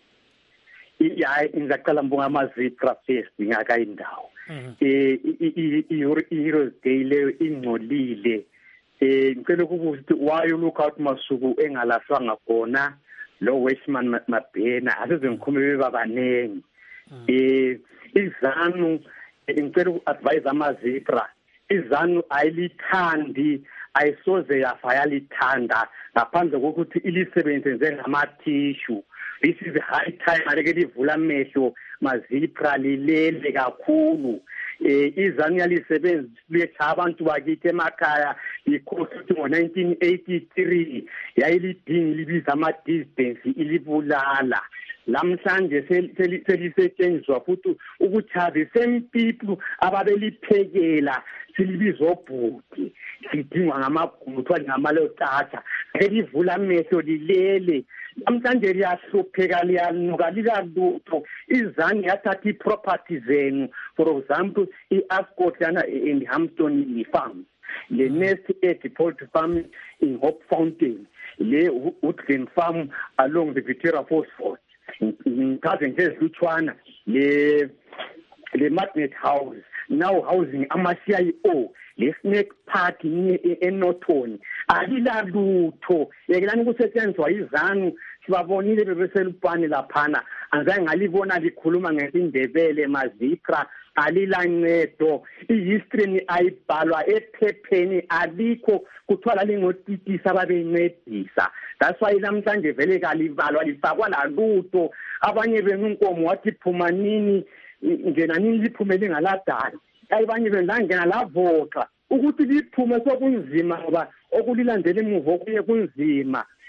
Yeah, ngizaqala mbonga amaZipra first ngaka indawo. Eh i-Heroes Day leyo ingcolile. Eh ngicela ukubuza ukuthi why look out masuku engalahlwanga khona lo Westman Mabhena asize ngikhumbe babanengi. Eh izanu ngicela uku-advise amaZipra izanu ayilithandi ayisoze yafayalithanda ngaphandle kokuthi ilisebenze njengamathishu. This is a high time aleke livula amehlo maZipra lilele kakhulu. Eh izanu yalisebenza letha abantu bakithi emakhaya ikhosi ngo nineteen eighty-three yayilidinga libiza ama distance ilibulala. Lamhlanje selisetshenziswa futhi ukuthi the same people ababeliphekela silibizwa obhuti sidingwa ngamagumuthu ngamalothatha elivula amehlo lilele. Namhlanje liyahlupheka liyanuka lilalutho izanu yathatha i-property zenu, for example i-Ascot lana in Hampton farm, le Nest Egg Poultry Farm in Hope Fountain, le Woodland Farm along the Victoria Falls Fort, ngikaze nje Lutshwana le le Magnet House now housing ama-C I O, le Snake Park eNorton alilalutho yekelani kusetshenziswa izanu. Sibabonile bebeselupane laphana angaze ngalibona likhuluma ngesindebele maZipra alilancedo. I-history ni ayibhalwa ephepheni alikho kuthwala lingotitisa babencedisa. That's why namhlanje vele kalibalwa lifakwa lalutho. Abanye benunkomo wathi phuma nini ngena nini liphume lingaladala. Abanye bengangena lavoxa ukuthi liphume sokunzima ngoba okulilandela emuva okuye kunzima.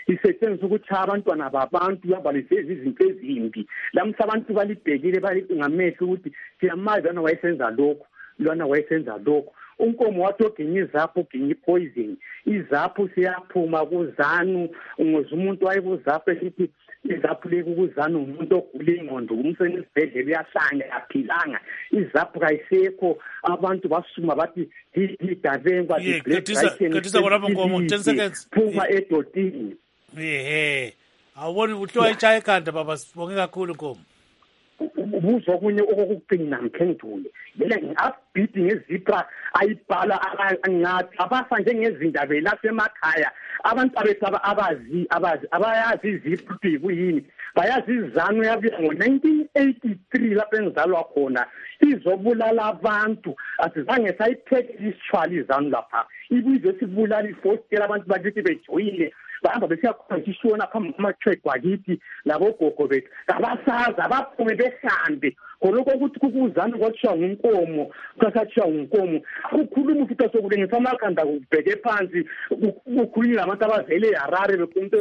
isetshenziswa ukuthi abantwana babantu babalise izinto ezimbi lamhla abantu balibhekile balingamehlo ukuthi siyamazi lana wayesenza lokho lana wayesenza lokho unkomo wathi oginye izapho oginye poison izapho siyaphuma kuzanu ngoze umuntu wayekuzapho esithi izapho lekuzanu umuntu ogula ingqondo umseni isibhedlela uyahlanga yaphilanga izapho kayisekho abantu basuma bathi idabengwa kadisa kona nkomo ten seconds phuma edotini ehe awuboni uthiwa ichaya ekhanda baba sibonge kakhulu nkomo ubuzwa kunye okokugcina ngikhendule yile ngabhidi ngezipra ayibhala ngathi abasa njengezindaba lasemakhaya abantu abethaba abazi abazi abayazi izipri kuyini bayazi izanu yabuya ngo nineteen eighty-three lapho engizalwa khona izobulala abantu asizange sayitheke isithwala izanu lapha ibizwe sibulala ifostela abantu bakithi bejoyile bahamba besiyakhonjishona phambi kwamachwego akithi labogogo bethu abasazi abaphume behambe khonokho ukuthi kukuzana kwathiwa ngunkomo kwasathiwa ngunkomo kukhuluma futhi sokulengisa amakhanda kubheke phansi kukhulunywa abantu abavele eHarare bekunto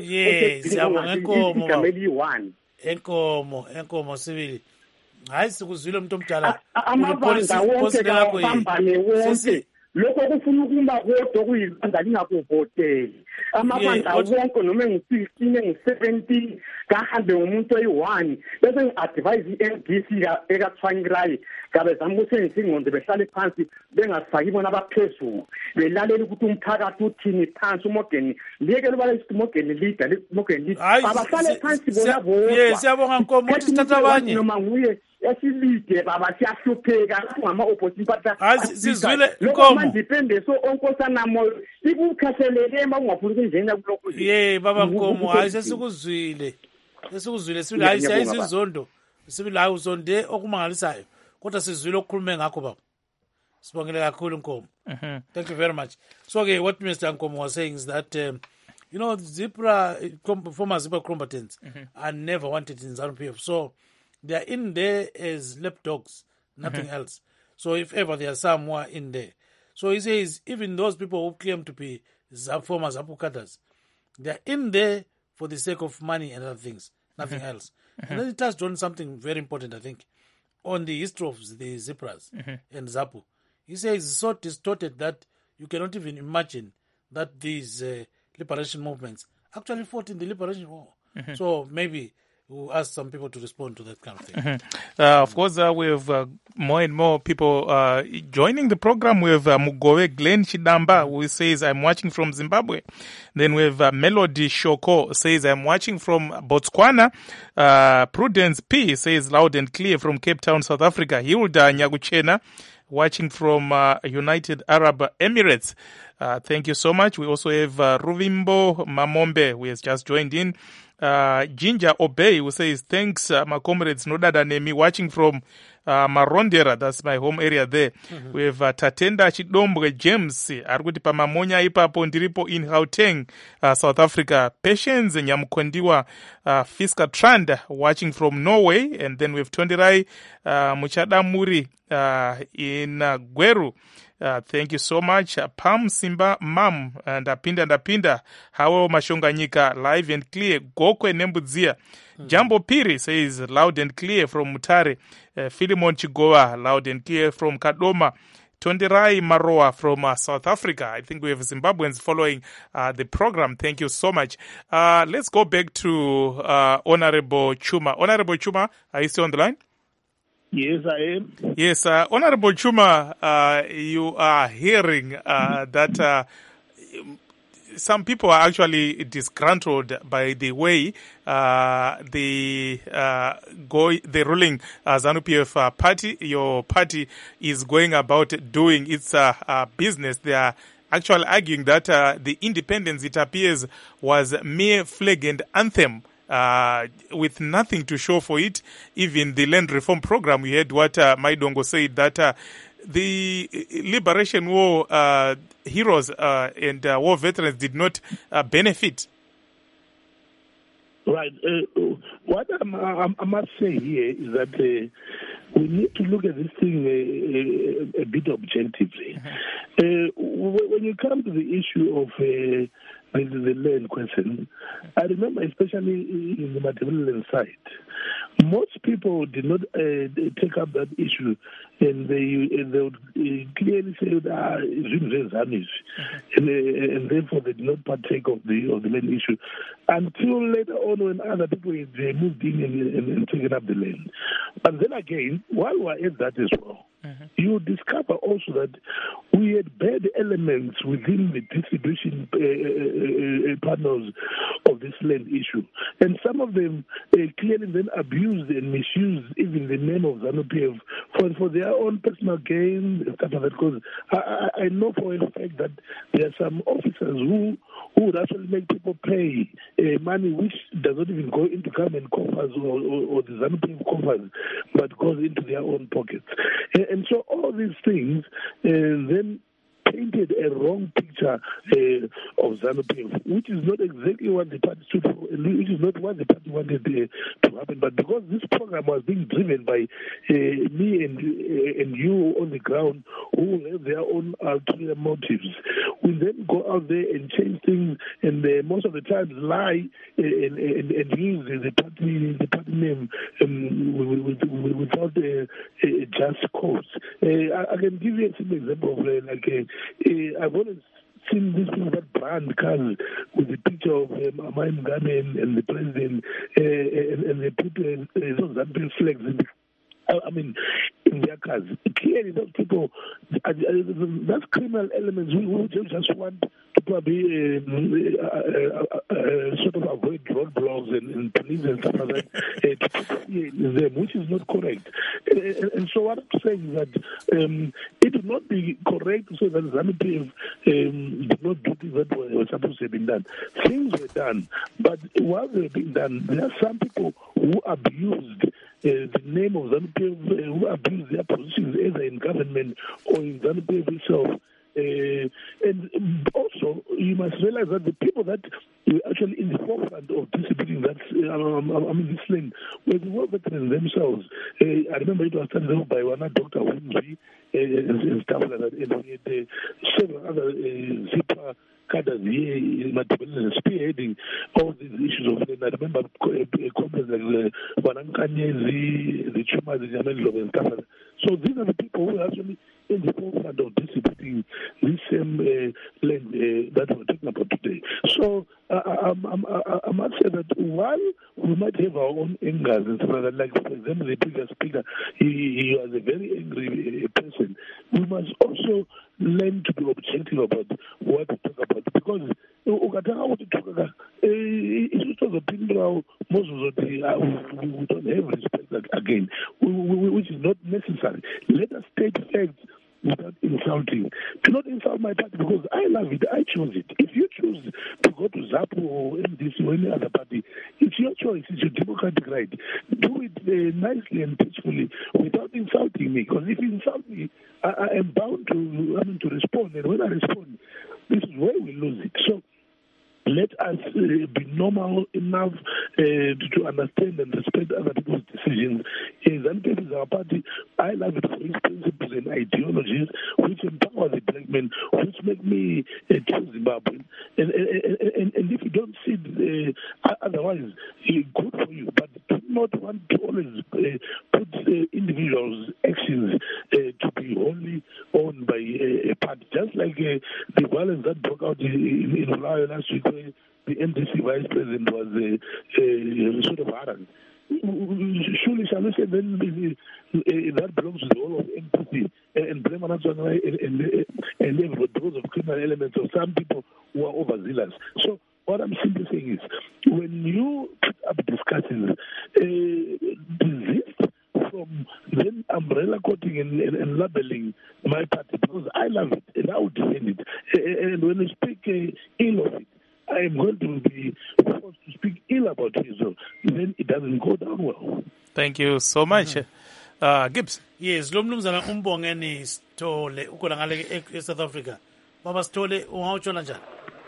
enkomo enkomo enkomo sibili hayi sikuzwile umuntu omdala amabandla wonke kawabambane wonke lokho kufuna ukuma kodwa kuyibandla lingakuvoteli amabandla wonke noma ngu-fifteen ngu-seventeen kahambe umuntu oyi-one bese ngi-advise i-M D C ekathwanyirayi ngabe zama ukusebenzisa ingqondo behlale phansi bengasifaki bona abaphezulu belalela ukuthi umphakathi uthini phansi umogeni liyeke lubala ukuthi umogeni leader umogeni leader abahlale phansi bona bodwa siyabonga nkomo uthi sithatha abanye noma nguye esilide baba siyahlupheka ngama-opposition party sizwile nkomo independence onkosana moyo ikukhaselele uma ungafuni ukungena kulokhu ye baba nkomo hayi sesikuzwile sesikuzwile sibili hayi siyayizwa izondo sibili hayi uzonde okumangalisayo kodwa sizwile okukhulume ngakho baba sibongele kakhulu nkomo thank you very much so okay what Mister Nkomo was saying is that um, you know zebra former zebra combatants mm-hmm. are never wanted in ZANU P F, so they are in there as lapdogs, nothing mm-hmm. else. So if ever there are some who are in there. So he says, even those people who claim to be former Zapu cadres, they are in there for the sake of money and other things, nothing mm-hmm. else. Mm-hmm. And then he touched on something very important, I think, on the history of the Zebras mm-hmm. and Zapu. He says it's so distorted that you cannot even imagine that these uh, liberation movements actually fought in the liberation war. Mm-hmm. So maybe we'll ask some people to respond to that kind of thing. Mm-hmm. Uh, of course, uh, we have uh, more and more people uh, joining the program. We have uh, Mugowe Glenn Chidamba, who says, I'm watching from Zimbabwe. Then we have uh, Melody Shoko, says, I'm watching from Botswana. Uh, Prudence P says, loud and clear from Cape Town, South Africa. Hilda Nyaguchena, watching from uh, United Arab Emirates. Uh, thank you so much. We also have uh, Ruvimbo Mamombe, who has just joined in. Uh, Ginger Obey, who says, thanks, uh, my comrades, Nodada Nemi, watching from uh, Marondera, that's my home area there. Mm-hmm. We have uh, Tatenda Chidombwe James, Arguti Pamamonya Ipapo Ndiripo in Gauteng, uh, South Africa. Patience Nyamkondiwa uh, Fiska Trand, watching from Norway. And then we have Tondirai uh, Muchada Muri uh, in uh, Gweru. Uh, thank you so much. Uh, Pam Simba Mam and Apinda and Apinda. Hawo Mashonganyika, live and clear. Gokwe Nembudzia. Mm-hmm. Jambo Piri says loud and clear from Mutare. Uh, Philemon Chigoa, loud and clear from Kadoma. Tondirai Maroa from uh, South Africa. I think we have Zimbabweans following uh, the program. Thank you so much. Uh, let's go back to uh, Honorable Chuma. Honorable Chuma, are you still on the line? Yes, I am. Yes, uh, Honorable Chuma, uh, you are hearing uh, that uh, some people are actually disgruntled by the way uh, the uh, go the ruling uh, ZANU P F uh, party, your party, is going about doing its uh, uh, business. They are actually arguing that uh, the independence, it appears, was mere flag and anthem. Uh, with nothing to show for it. Even the land reform program, we heard what uh, Maidongo said, that uh, the Liberation War uh, heroes uh, and uh, war veterans did not uh, benefit. Right. Uh, what I'm, I'm, I must say here is that uh, we need to look at this thing a, a, a bit objectively. Mm-hmm. Uh, when you come to the issue of uh, this is the land question. I remember, especially in the Matabeleland side, most people did not uh, take up that issue, and they, and they would uh, clearly say, ah, it's mm-hmm. and, uh, and therefore they did not partake of the of the land issue until later on when other people they moved in and, and, and taken up the land. But then again, while we're at that as well, mm-hmm. you discover also that we had bad elements within the distribution uh, uh, uh, partners of this land issue. And some of them uh, clearly then abused and misused even the name of ZANU-P F for, for their own personal gain and stuff like that. Because I, I, I know for a fact that there are some officers who, who would actually make people pay uh, money which does not even go into government coffers or, or, or the ZANU-P F coffers, but goes into their own pockets. And, and so all these things uh, then painted a wrong picture uh, of ZANU-P F, which is not exactly what the party stood for, which is not what the party wanted uh, to happen. But because this program was being driven by uh, me and uh, and you on the ground, who have their own ulterior motives, we then go out there and change things, and uh, most of the times lie uh, and, and, and use the party the party name um, without a, a just cause. Uh, I, I can give you a simple example of uh, like. Uh, Uh, I've always seen these people that brand cars with the picture of um, Amai Mngane and, and the president, uh, and, and they put uh, those ZANU-P F flags in the, I mean, in their cars. Clearly, those people, uh, that's criminal elements. We, we just want to probably uh, uh, uh, uh, sort of avoid roadblocks and, and police and stuff like that uh, to put them, which is not correct. And, and, and so what I'm saying is that um, it would not be correct to say that ZANU-P F um, did not do things that were, were supposed to have been done. Things were done, but while they were being done, there are some people who abused Uh, the name of ZANU-P F, uh, who abuse their positions either in government or in ZANU-P F itself. Uh, and also, you must realize that the people that were actually in the forefront of distributing that, uh, I mean, this land, were the war veterans themselves. Uh, I remember it was started off by one Doctor Winsley uh, and, and stuff like that. And we had uh, several other uh, Zipa cadres here in Matabeleland spearheading all these issues of land. I remember comments like the Wanankanyezi, the Chumas, the Jamel and stuff like that. So these are the people who are actually in the forefront of distributing this same uh, land uh, that we're talking about today. So uh, I, I, I must say that while we might have our own angers and stuff like that, like for example the previous speaker, he, he was a very angry uh, person, we must also learn to be objective about what we talk about, because ukataka ukuthi talk isitho zopindura most of the we don't have respect again, which is not necessary. Let us state facts without insulting. Do not insult my party because I love it. I chose it. If you choose to go to ZAPU or M D C or any other party, it's your choice. It's your democratic right. Do it uh, nicely and peacefully without insulting me. Because if you insult me, I, I am bound to, I mean, to respond. And when I respond, this is where we lose it. So let us uh, be normal enough uh, to, to understand and respect other people's decisions. ZANU-P F is our party. I love it for its principles and ideologies, which empower the black men, which make me a uh, true Zimbabwean. And, and, and, and if you don't see it, uh, otherwise, uh, good for you. But do not want to always uh, put uh, individuals' actions uh, to be wholly owned by uh, a party. Just like uh, the violence that broke out in, in, in Olayo last week, the M D C vice president was uh, uh, sort of harassed. Surely, shall we say then uh, uh, that belongs to the whole of M P C and blame and, and, and, and because of criminal elements of some people who are overzealous. So, what I'm simply saying is, when you put up discussions, uh, desist from then umbrella coating and, and, and labeling my party, because I love it and I would defend it. And when you speak uh, ill of it, I am going to be forced to speak ill about Israel. Then it doesn't go down well. Thank you so much. Mm-hmm. uh, Gibbs. Yes, lo mnumzana umbongeni Sithole ukhona ngale eSouth Africa. Baba Sithole ungawutshola njani?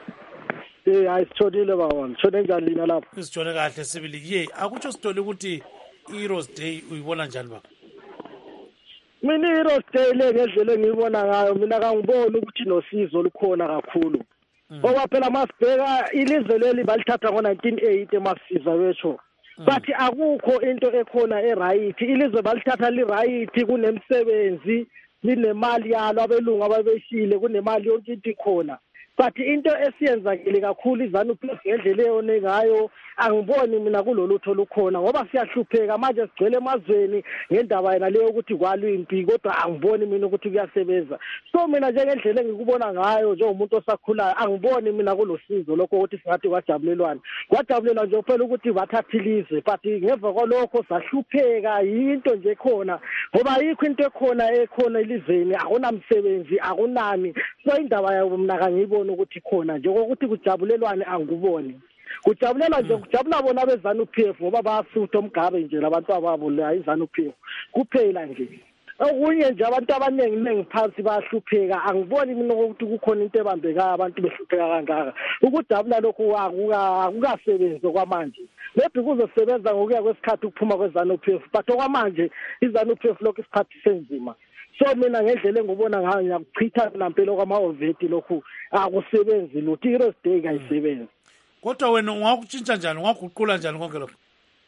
Eh ayisitholile baba, ngitshone njani lina lapha? Isitshone kahle sibili. Ye, akutsho Sithole ukuthi iHeroes Day uyibona njani baba? Mina iHeroes Day le ngendlela engiyibona ngayo, mina kangiboni ukuthi nosizo lukhona kakhulu. ngoba phela masibheka ilizwe leli balithatha ngo nineteen eighty masisiza wesho bathi akukho into ekhona eright ilizwe balithatha liright kunemsebenzi linemali yalo abelungu ababeshile kunemali yonke into ikhona but into esiyenzakile kakhulu iZANU-P F ngendlela eyone ngayo angiboni mina kulolutho lukhona ngoba siyahlupheka manje sigcwele emazweni ngendaba yena leyo ukuthi kwalwa impi kodwa angiboni mina ukuthi kuyasebenza so mina nje ngendlela engikubona ngayo njengomuntu osakhulayo angiboni mina kulosizo lokho ukuthi singathi kwajabulelwana kwajabulelwa nje kuphela ukuthi bathathilizwe but ngemva kwalokho sahlupheka into nje khona ngoba ayikho into ekhona ekhona elizweni akunamsebenzi akunani so indaba yabo mina kangiyiboni ukuthi khona nje ukuthi kujabulelwane angikuboni kujabulelwa nje kujabula bona beZANU-P F ngoba bayasutha umgabe nje labantu ababo la iZANU-P F kuphela nje okunye nje abantu abaningi ningi phansi bayahlupheka angiboni mina ukuthi kukhona into ebambekayo abantu behlupheka kangaka ukujabula lokhu akukasebenzi kwamanje maybe kuzosebenza ngokuya kwesikhathi ukuphuma kweZANU-P F but okwamanje iZANU-P F lokhu isikhathi senzima so mina ngendlela engibona ngayo ngiyakuchitha nampela kwama-oveti lokhu akusebenzi lutho i-Heroes Day kayisebenzi kodwa wena ungakutshintsha njani ungaguqula njani konke lokho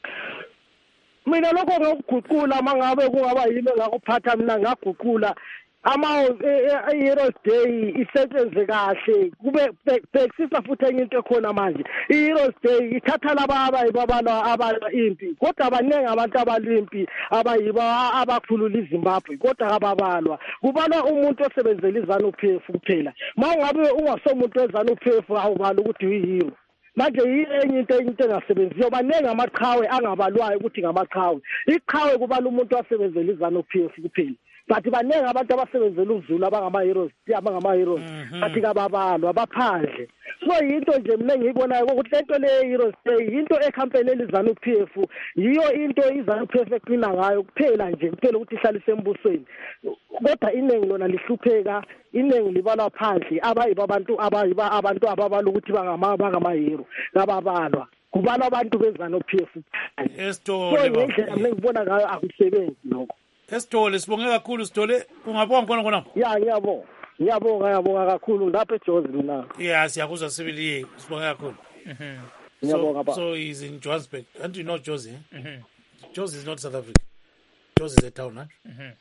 mina lokho ngokuguqula mangabe kungaba yilo ngakuphatha mina ngaguqula ama i-Heroes Day isetshenzwe kahle kube bhekisisa futhi enye into ekhona manje i-Heroes Day ithatha laba abayibabala abalwa impi kodwa abaningi abantu abalimpi abayiba abakhulula iZimbabwe kodwa ababalwa kubalwa umuntu osebenzela iZANU-P F kuphela mangabe ungasomuntu weZANU-P F awubala ukuthi uyihero manje enye into into engasebenziyo banenge amaqhawe angabalwayo ukuthi ngamaqhawe iqhawe kubala umuntu wasebenzela iZANU-P F kuphela but banenge abantu abasebenzela uZulu abangama-heroes abangama-heroes bathi kababalwa baphandle so yinto nje mina engiyibonayo ukuthi lento le-Heroes Day yinto ekhampeneli iZANU-P F yiyo into iZANU-P F eqina ngayo kuphela nje kuphela ukuthi ihlalise embusweni kodwa iningi lona lihlupheka iningi libalwa phandle abayiba abantu abayiba abantu ababala ukuthi bangama bangama-hero kababalwa kubalwa abantu beZANU-P F Esitole so ngendlela mina ngibona ngayo akusebenzi lokho Esitole sibonge kakhulu Sitole ungabonga khona khona ya ngiyabonga ngiyabonga ngiyabonga kakhulu lapha eJozi mina yeah siyakuzwa sibili sibonge kakhulu mhm ngiyabonga ba so he's in Johannesburg and you know Jozi eh? mhm Jozi is not South Africa Jozi is a town huh? mhm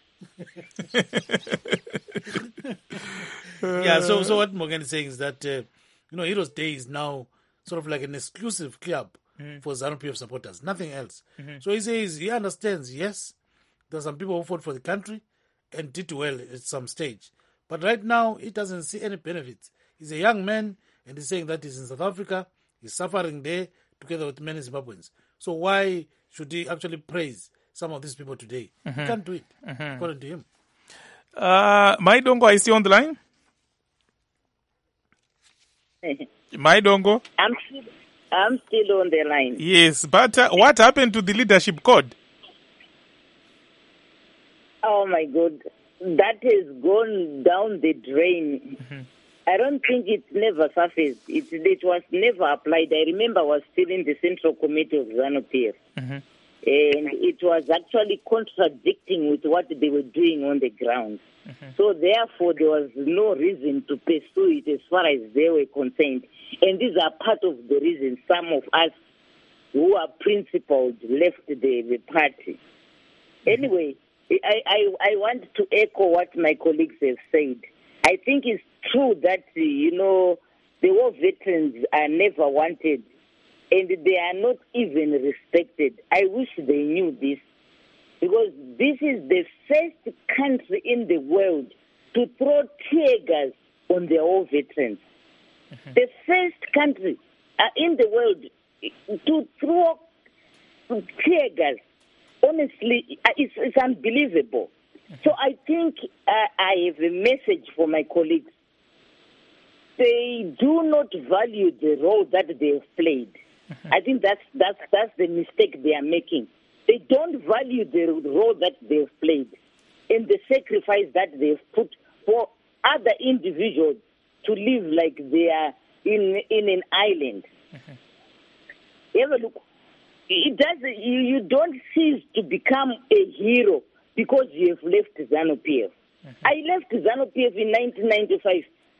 yeah so so what Morgan is saying is that uh, you know Heroes Day is now sort of like an exclusive club mm-hmm. for ZANU-P F supporters nothing else mm-hmm. So he says he understands yes there are some people who fought for the country and did well at some stage. But right now, he doesn't see any benefits. He's a young man, and he's saying that he's in South Africa. He's suffering there together with many Zimbabweans. So why should he actually praise some of these people today? Mm-hmm. He can't do it, mm-hmm. according to him. Uh, Maidongo, I see on the line. Maidongo? I'm still, I'm still on the line. Yes, but uh, what happened to the leadership code? Oh, my God. That has gone down the drain. Mm-hmm. I don't think it's never surfaced. It, it was never applied. I remember I was still in the Central Committee of ZANU-P F. Mm-hmm. And it was actually contradicting with what they were doing on the ground. Mm-hmm. So, therefore, there was no reason to pursue it as far as they were concerned. And these are part of the reasons some of us who are principled left the, the party. Mm-hmm. Anyway, I, I, I want to echo what my colleagues have said. I think it's true that, you know, the war veterans are never wanted and they are not even respected. I wish they knew this because this is the first country in the world to throw tear gas on their war veterans. Mm-hmm. The first country uh, in the world to throw tear gas. Honestly, it's, it's unbelievable. So I think uh, I have a message for my colleagues. They do not value the role that they have played. Mm-hmm. I think that's, that's, that's the mistake they are making. They don't value the role that they have played and the sacrifice that they have put for other individuals to live like they are in, in an island. Mm-hmm. Have a look. It does. You, you don't cease to become a hero because you have left ZANU-P F. Mm-hmm. I left ZANU-P F in nineteen ninety-five.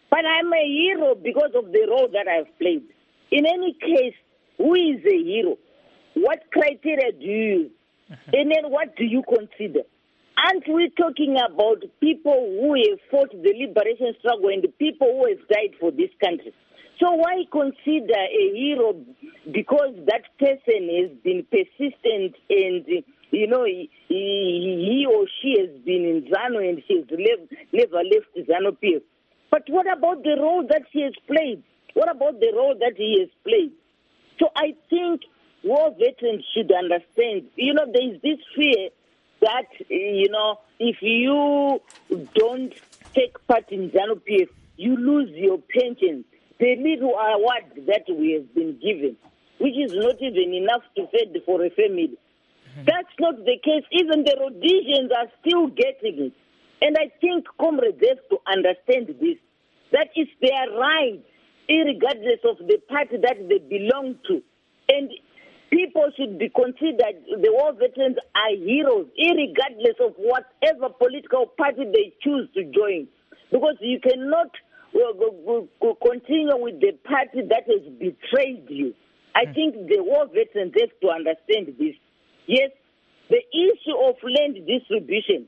But I'm a hero because of the role that I've played. In any case, who is a hero? What criteria do you use? Uh-huh. And then what do you consider? Aren't we talking about people who have fought the liberation struggle and the people who have died for this country? So why consider a hero because that person has been persistent and, you know, he, he or she has been in ZANU and she has left, never left ZANU-P F? But what about the role that she has played? What about the role that he has played? So I think war veterans should understand, you know, there is this fear that, you know, if you don't take part in ZANU-P F, you lose your pensions. The little award that we have been given, which is not even enough to feed for a family. Mm-hmm. That's not the case. Even the Rhodesians are still getting it. And I think comrades have to understand this, that it's their right, irregardless of the party that they belong to. And people should be considered, the war veterans are heroes, irregardless of whatever political party they choose to join. Because you cannot We'll go, go, go continue with the party that has betrayed you. I mm. think the war veterans have to understand this. Yes, the issue of land distribution,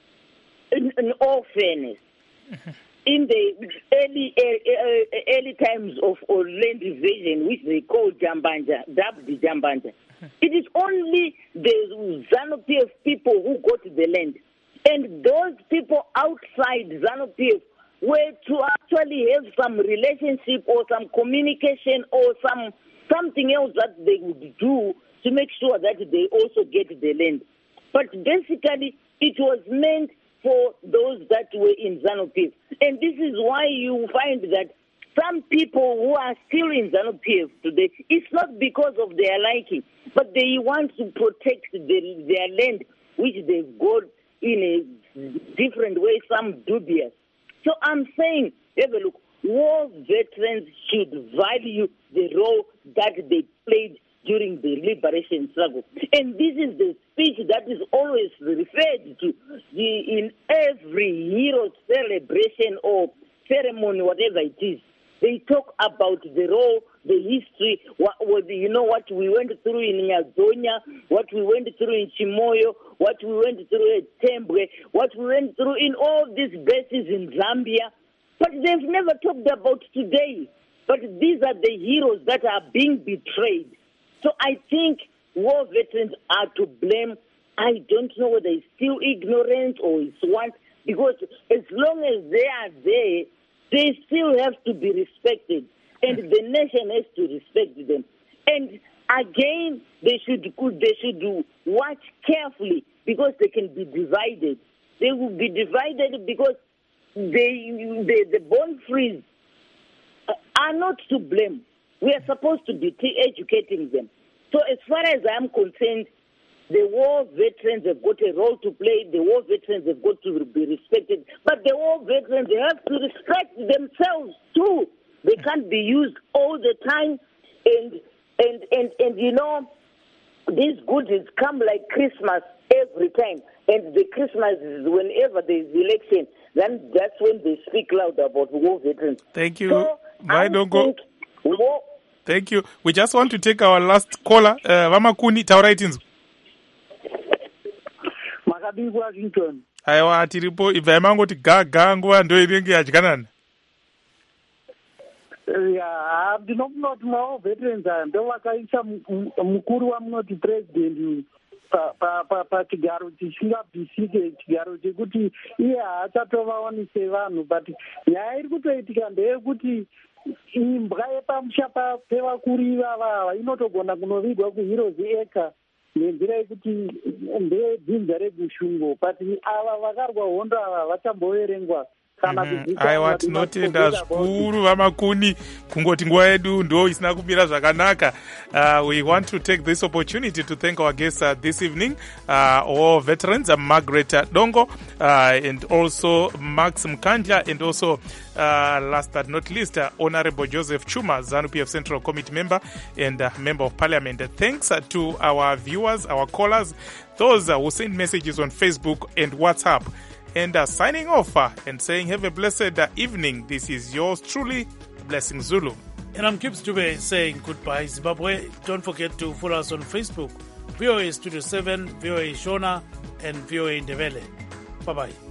in, in all fairness, mm-hmm. in the early uh, early times of uh, land division, which they call Jambanja, dubbed Jambanja, mm-hmm. it is only the ZANU-P F people who got the land. And those people outside ZANU-P F were to actually have some relationship or some communication or some something else that they would do to make sure that they also get the land. But basically, it was meant for those that were in ZANU-P F. And this is why you find that some people who are still in ZANU-P F today, it's not because of their liking, but they want to protect the, their land, which they've got in a different way, some dubious. So I'm saying, have a look, war veterans should value the role that they played during the liberation struggle. And this is the speech that is always referred to in every hero celebration or ceremony, whatever it is. They talk about the role, the history, what, what, you know, what we went through in Nyazonya, what we went through in Chimoyo, what we went through at Tembwe, what we went through in all these bases in Zambia. But they've never talked about today. But these are the heroes that are being betrayed. So I think war veterans are to blame. I don't know whether it's still ignorance or it's what, because as long as they are there, they still have to be respected, and the nation has to respect them. And again, they should they should watch carefully because they can be divided. They will be divided because they, they the born frees are not to blame. We are supposed to be educating them. So as far as I'm concerned, the war veterans have got a role to play. The war veterans have got to be respected. But the war veterans, they have to respect themselves too. They can't be used all the time. And, and, and, and you know, these goodies come like Christmas every time. And the Christmas is whenever there's election, then that's when they speak loud about war veterans. Thank you. So, I don't go. War... Thank you. We just want to take our last caller. Uh, Vamakuni, Tauraitinzu. Makabingu Washington. Aiwa tiripo ibva yamangoti gaga nguva ndo inenge yadyanana. Ya ndinomunoti mawo veterans ndo vakaisa mukuru wamunoti president pachigaro chisingabvisike, chigaro chekuti iye haachatovaoni sevanhu. But nyaya iri kutoitika ndeyekuti imbwa yepamusha pevakuru ivava inotogona kunovigwa kuheroes eka nenzira yekuti ndedzinza regushungo. But ava vakarwa hondo ava vachamboverengwa. Aiwa tinotenda zvikuru Vamakuni kungoti nguva yedu ndo isina kumira zvakanaka. Uh, we want to take this opportunity to thank our guests uh, this evening, uh, all veterans, uh, Margaret Dongo uh, and also Max Mkandla, and also uh, last but not least uh, Honorable Joseph Chuma, ZANU-P F Central Committee member and uh, member of Parliament. Uh, thanks uh, to our viewers, our callers, those uh, who send messages on Facebook and WhatsApp. and uh, signing off uh, and saying have a blessed uh, evening. This is yours truly, Blessing Zulu. And I'm Gibbs Dube saying goodbye, Zimbabwe. Don't forget to follow us on Facebook, V O A Studio seven, V O A Shona, and V O A Ndebele. Bye-bye.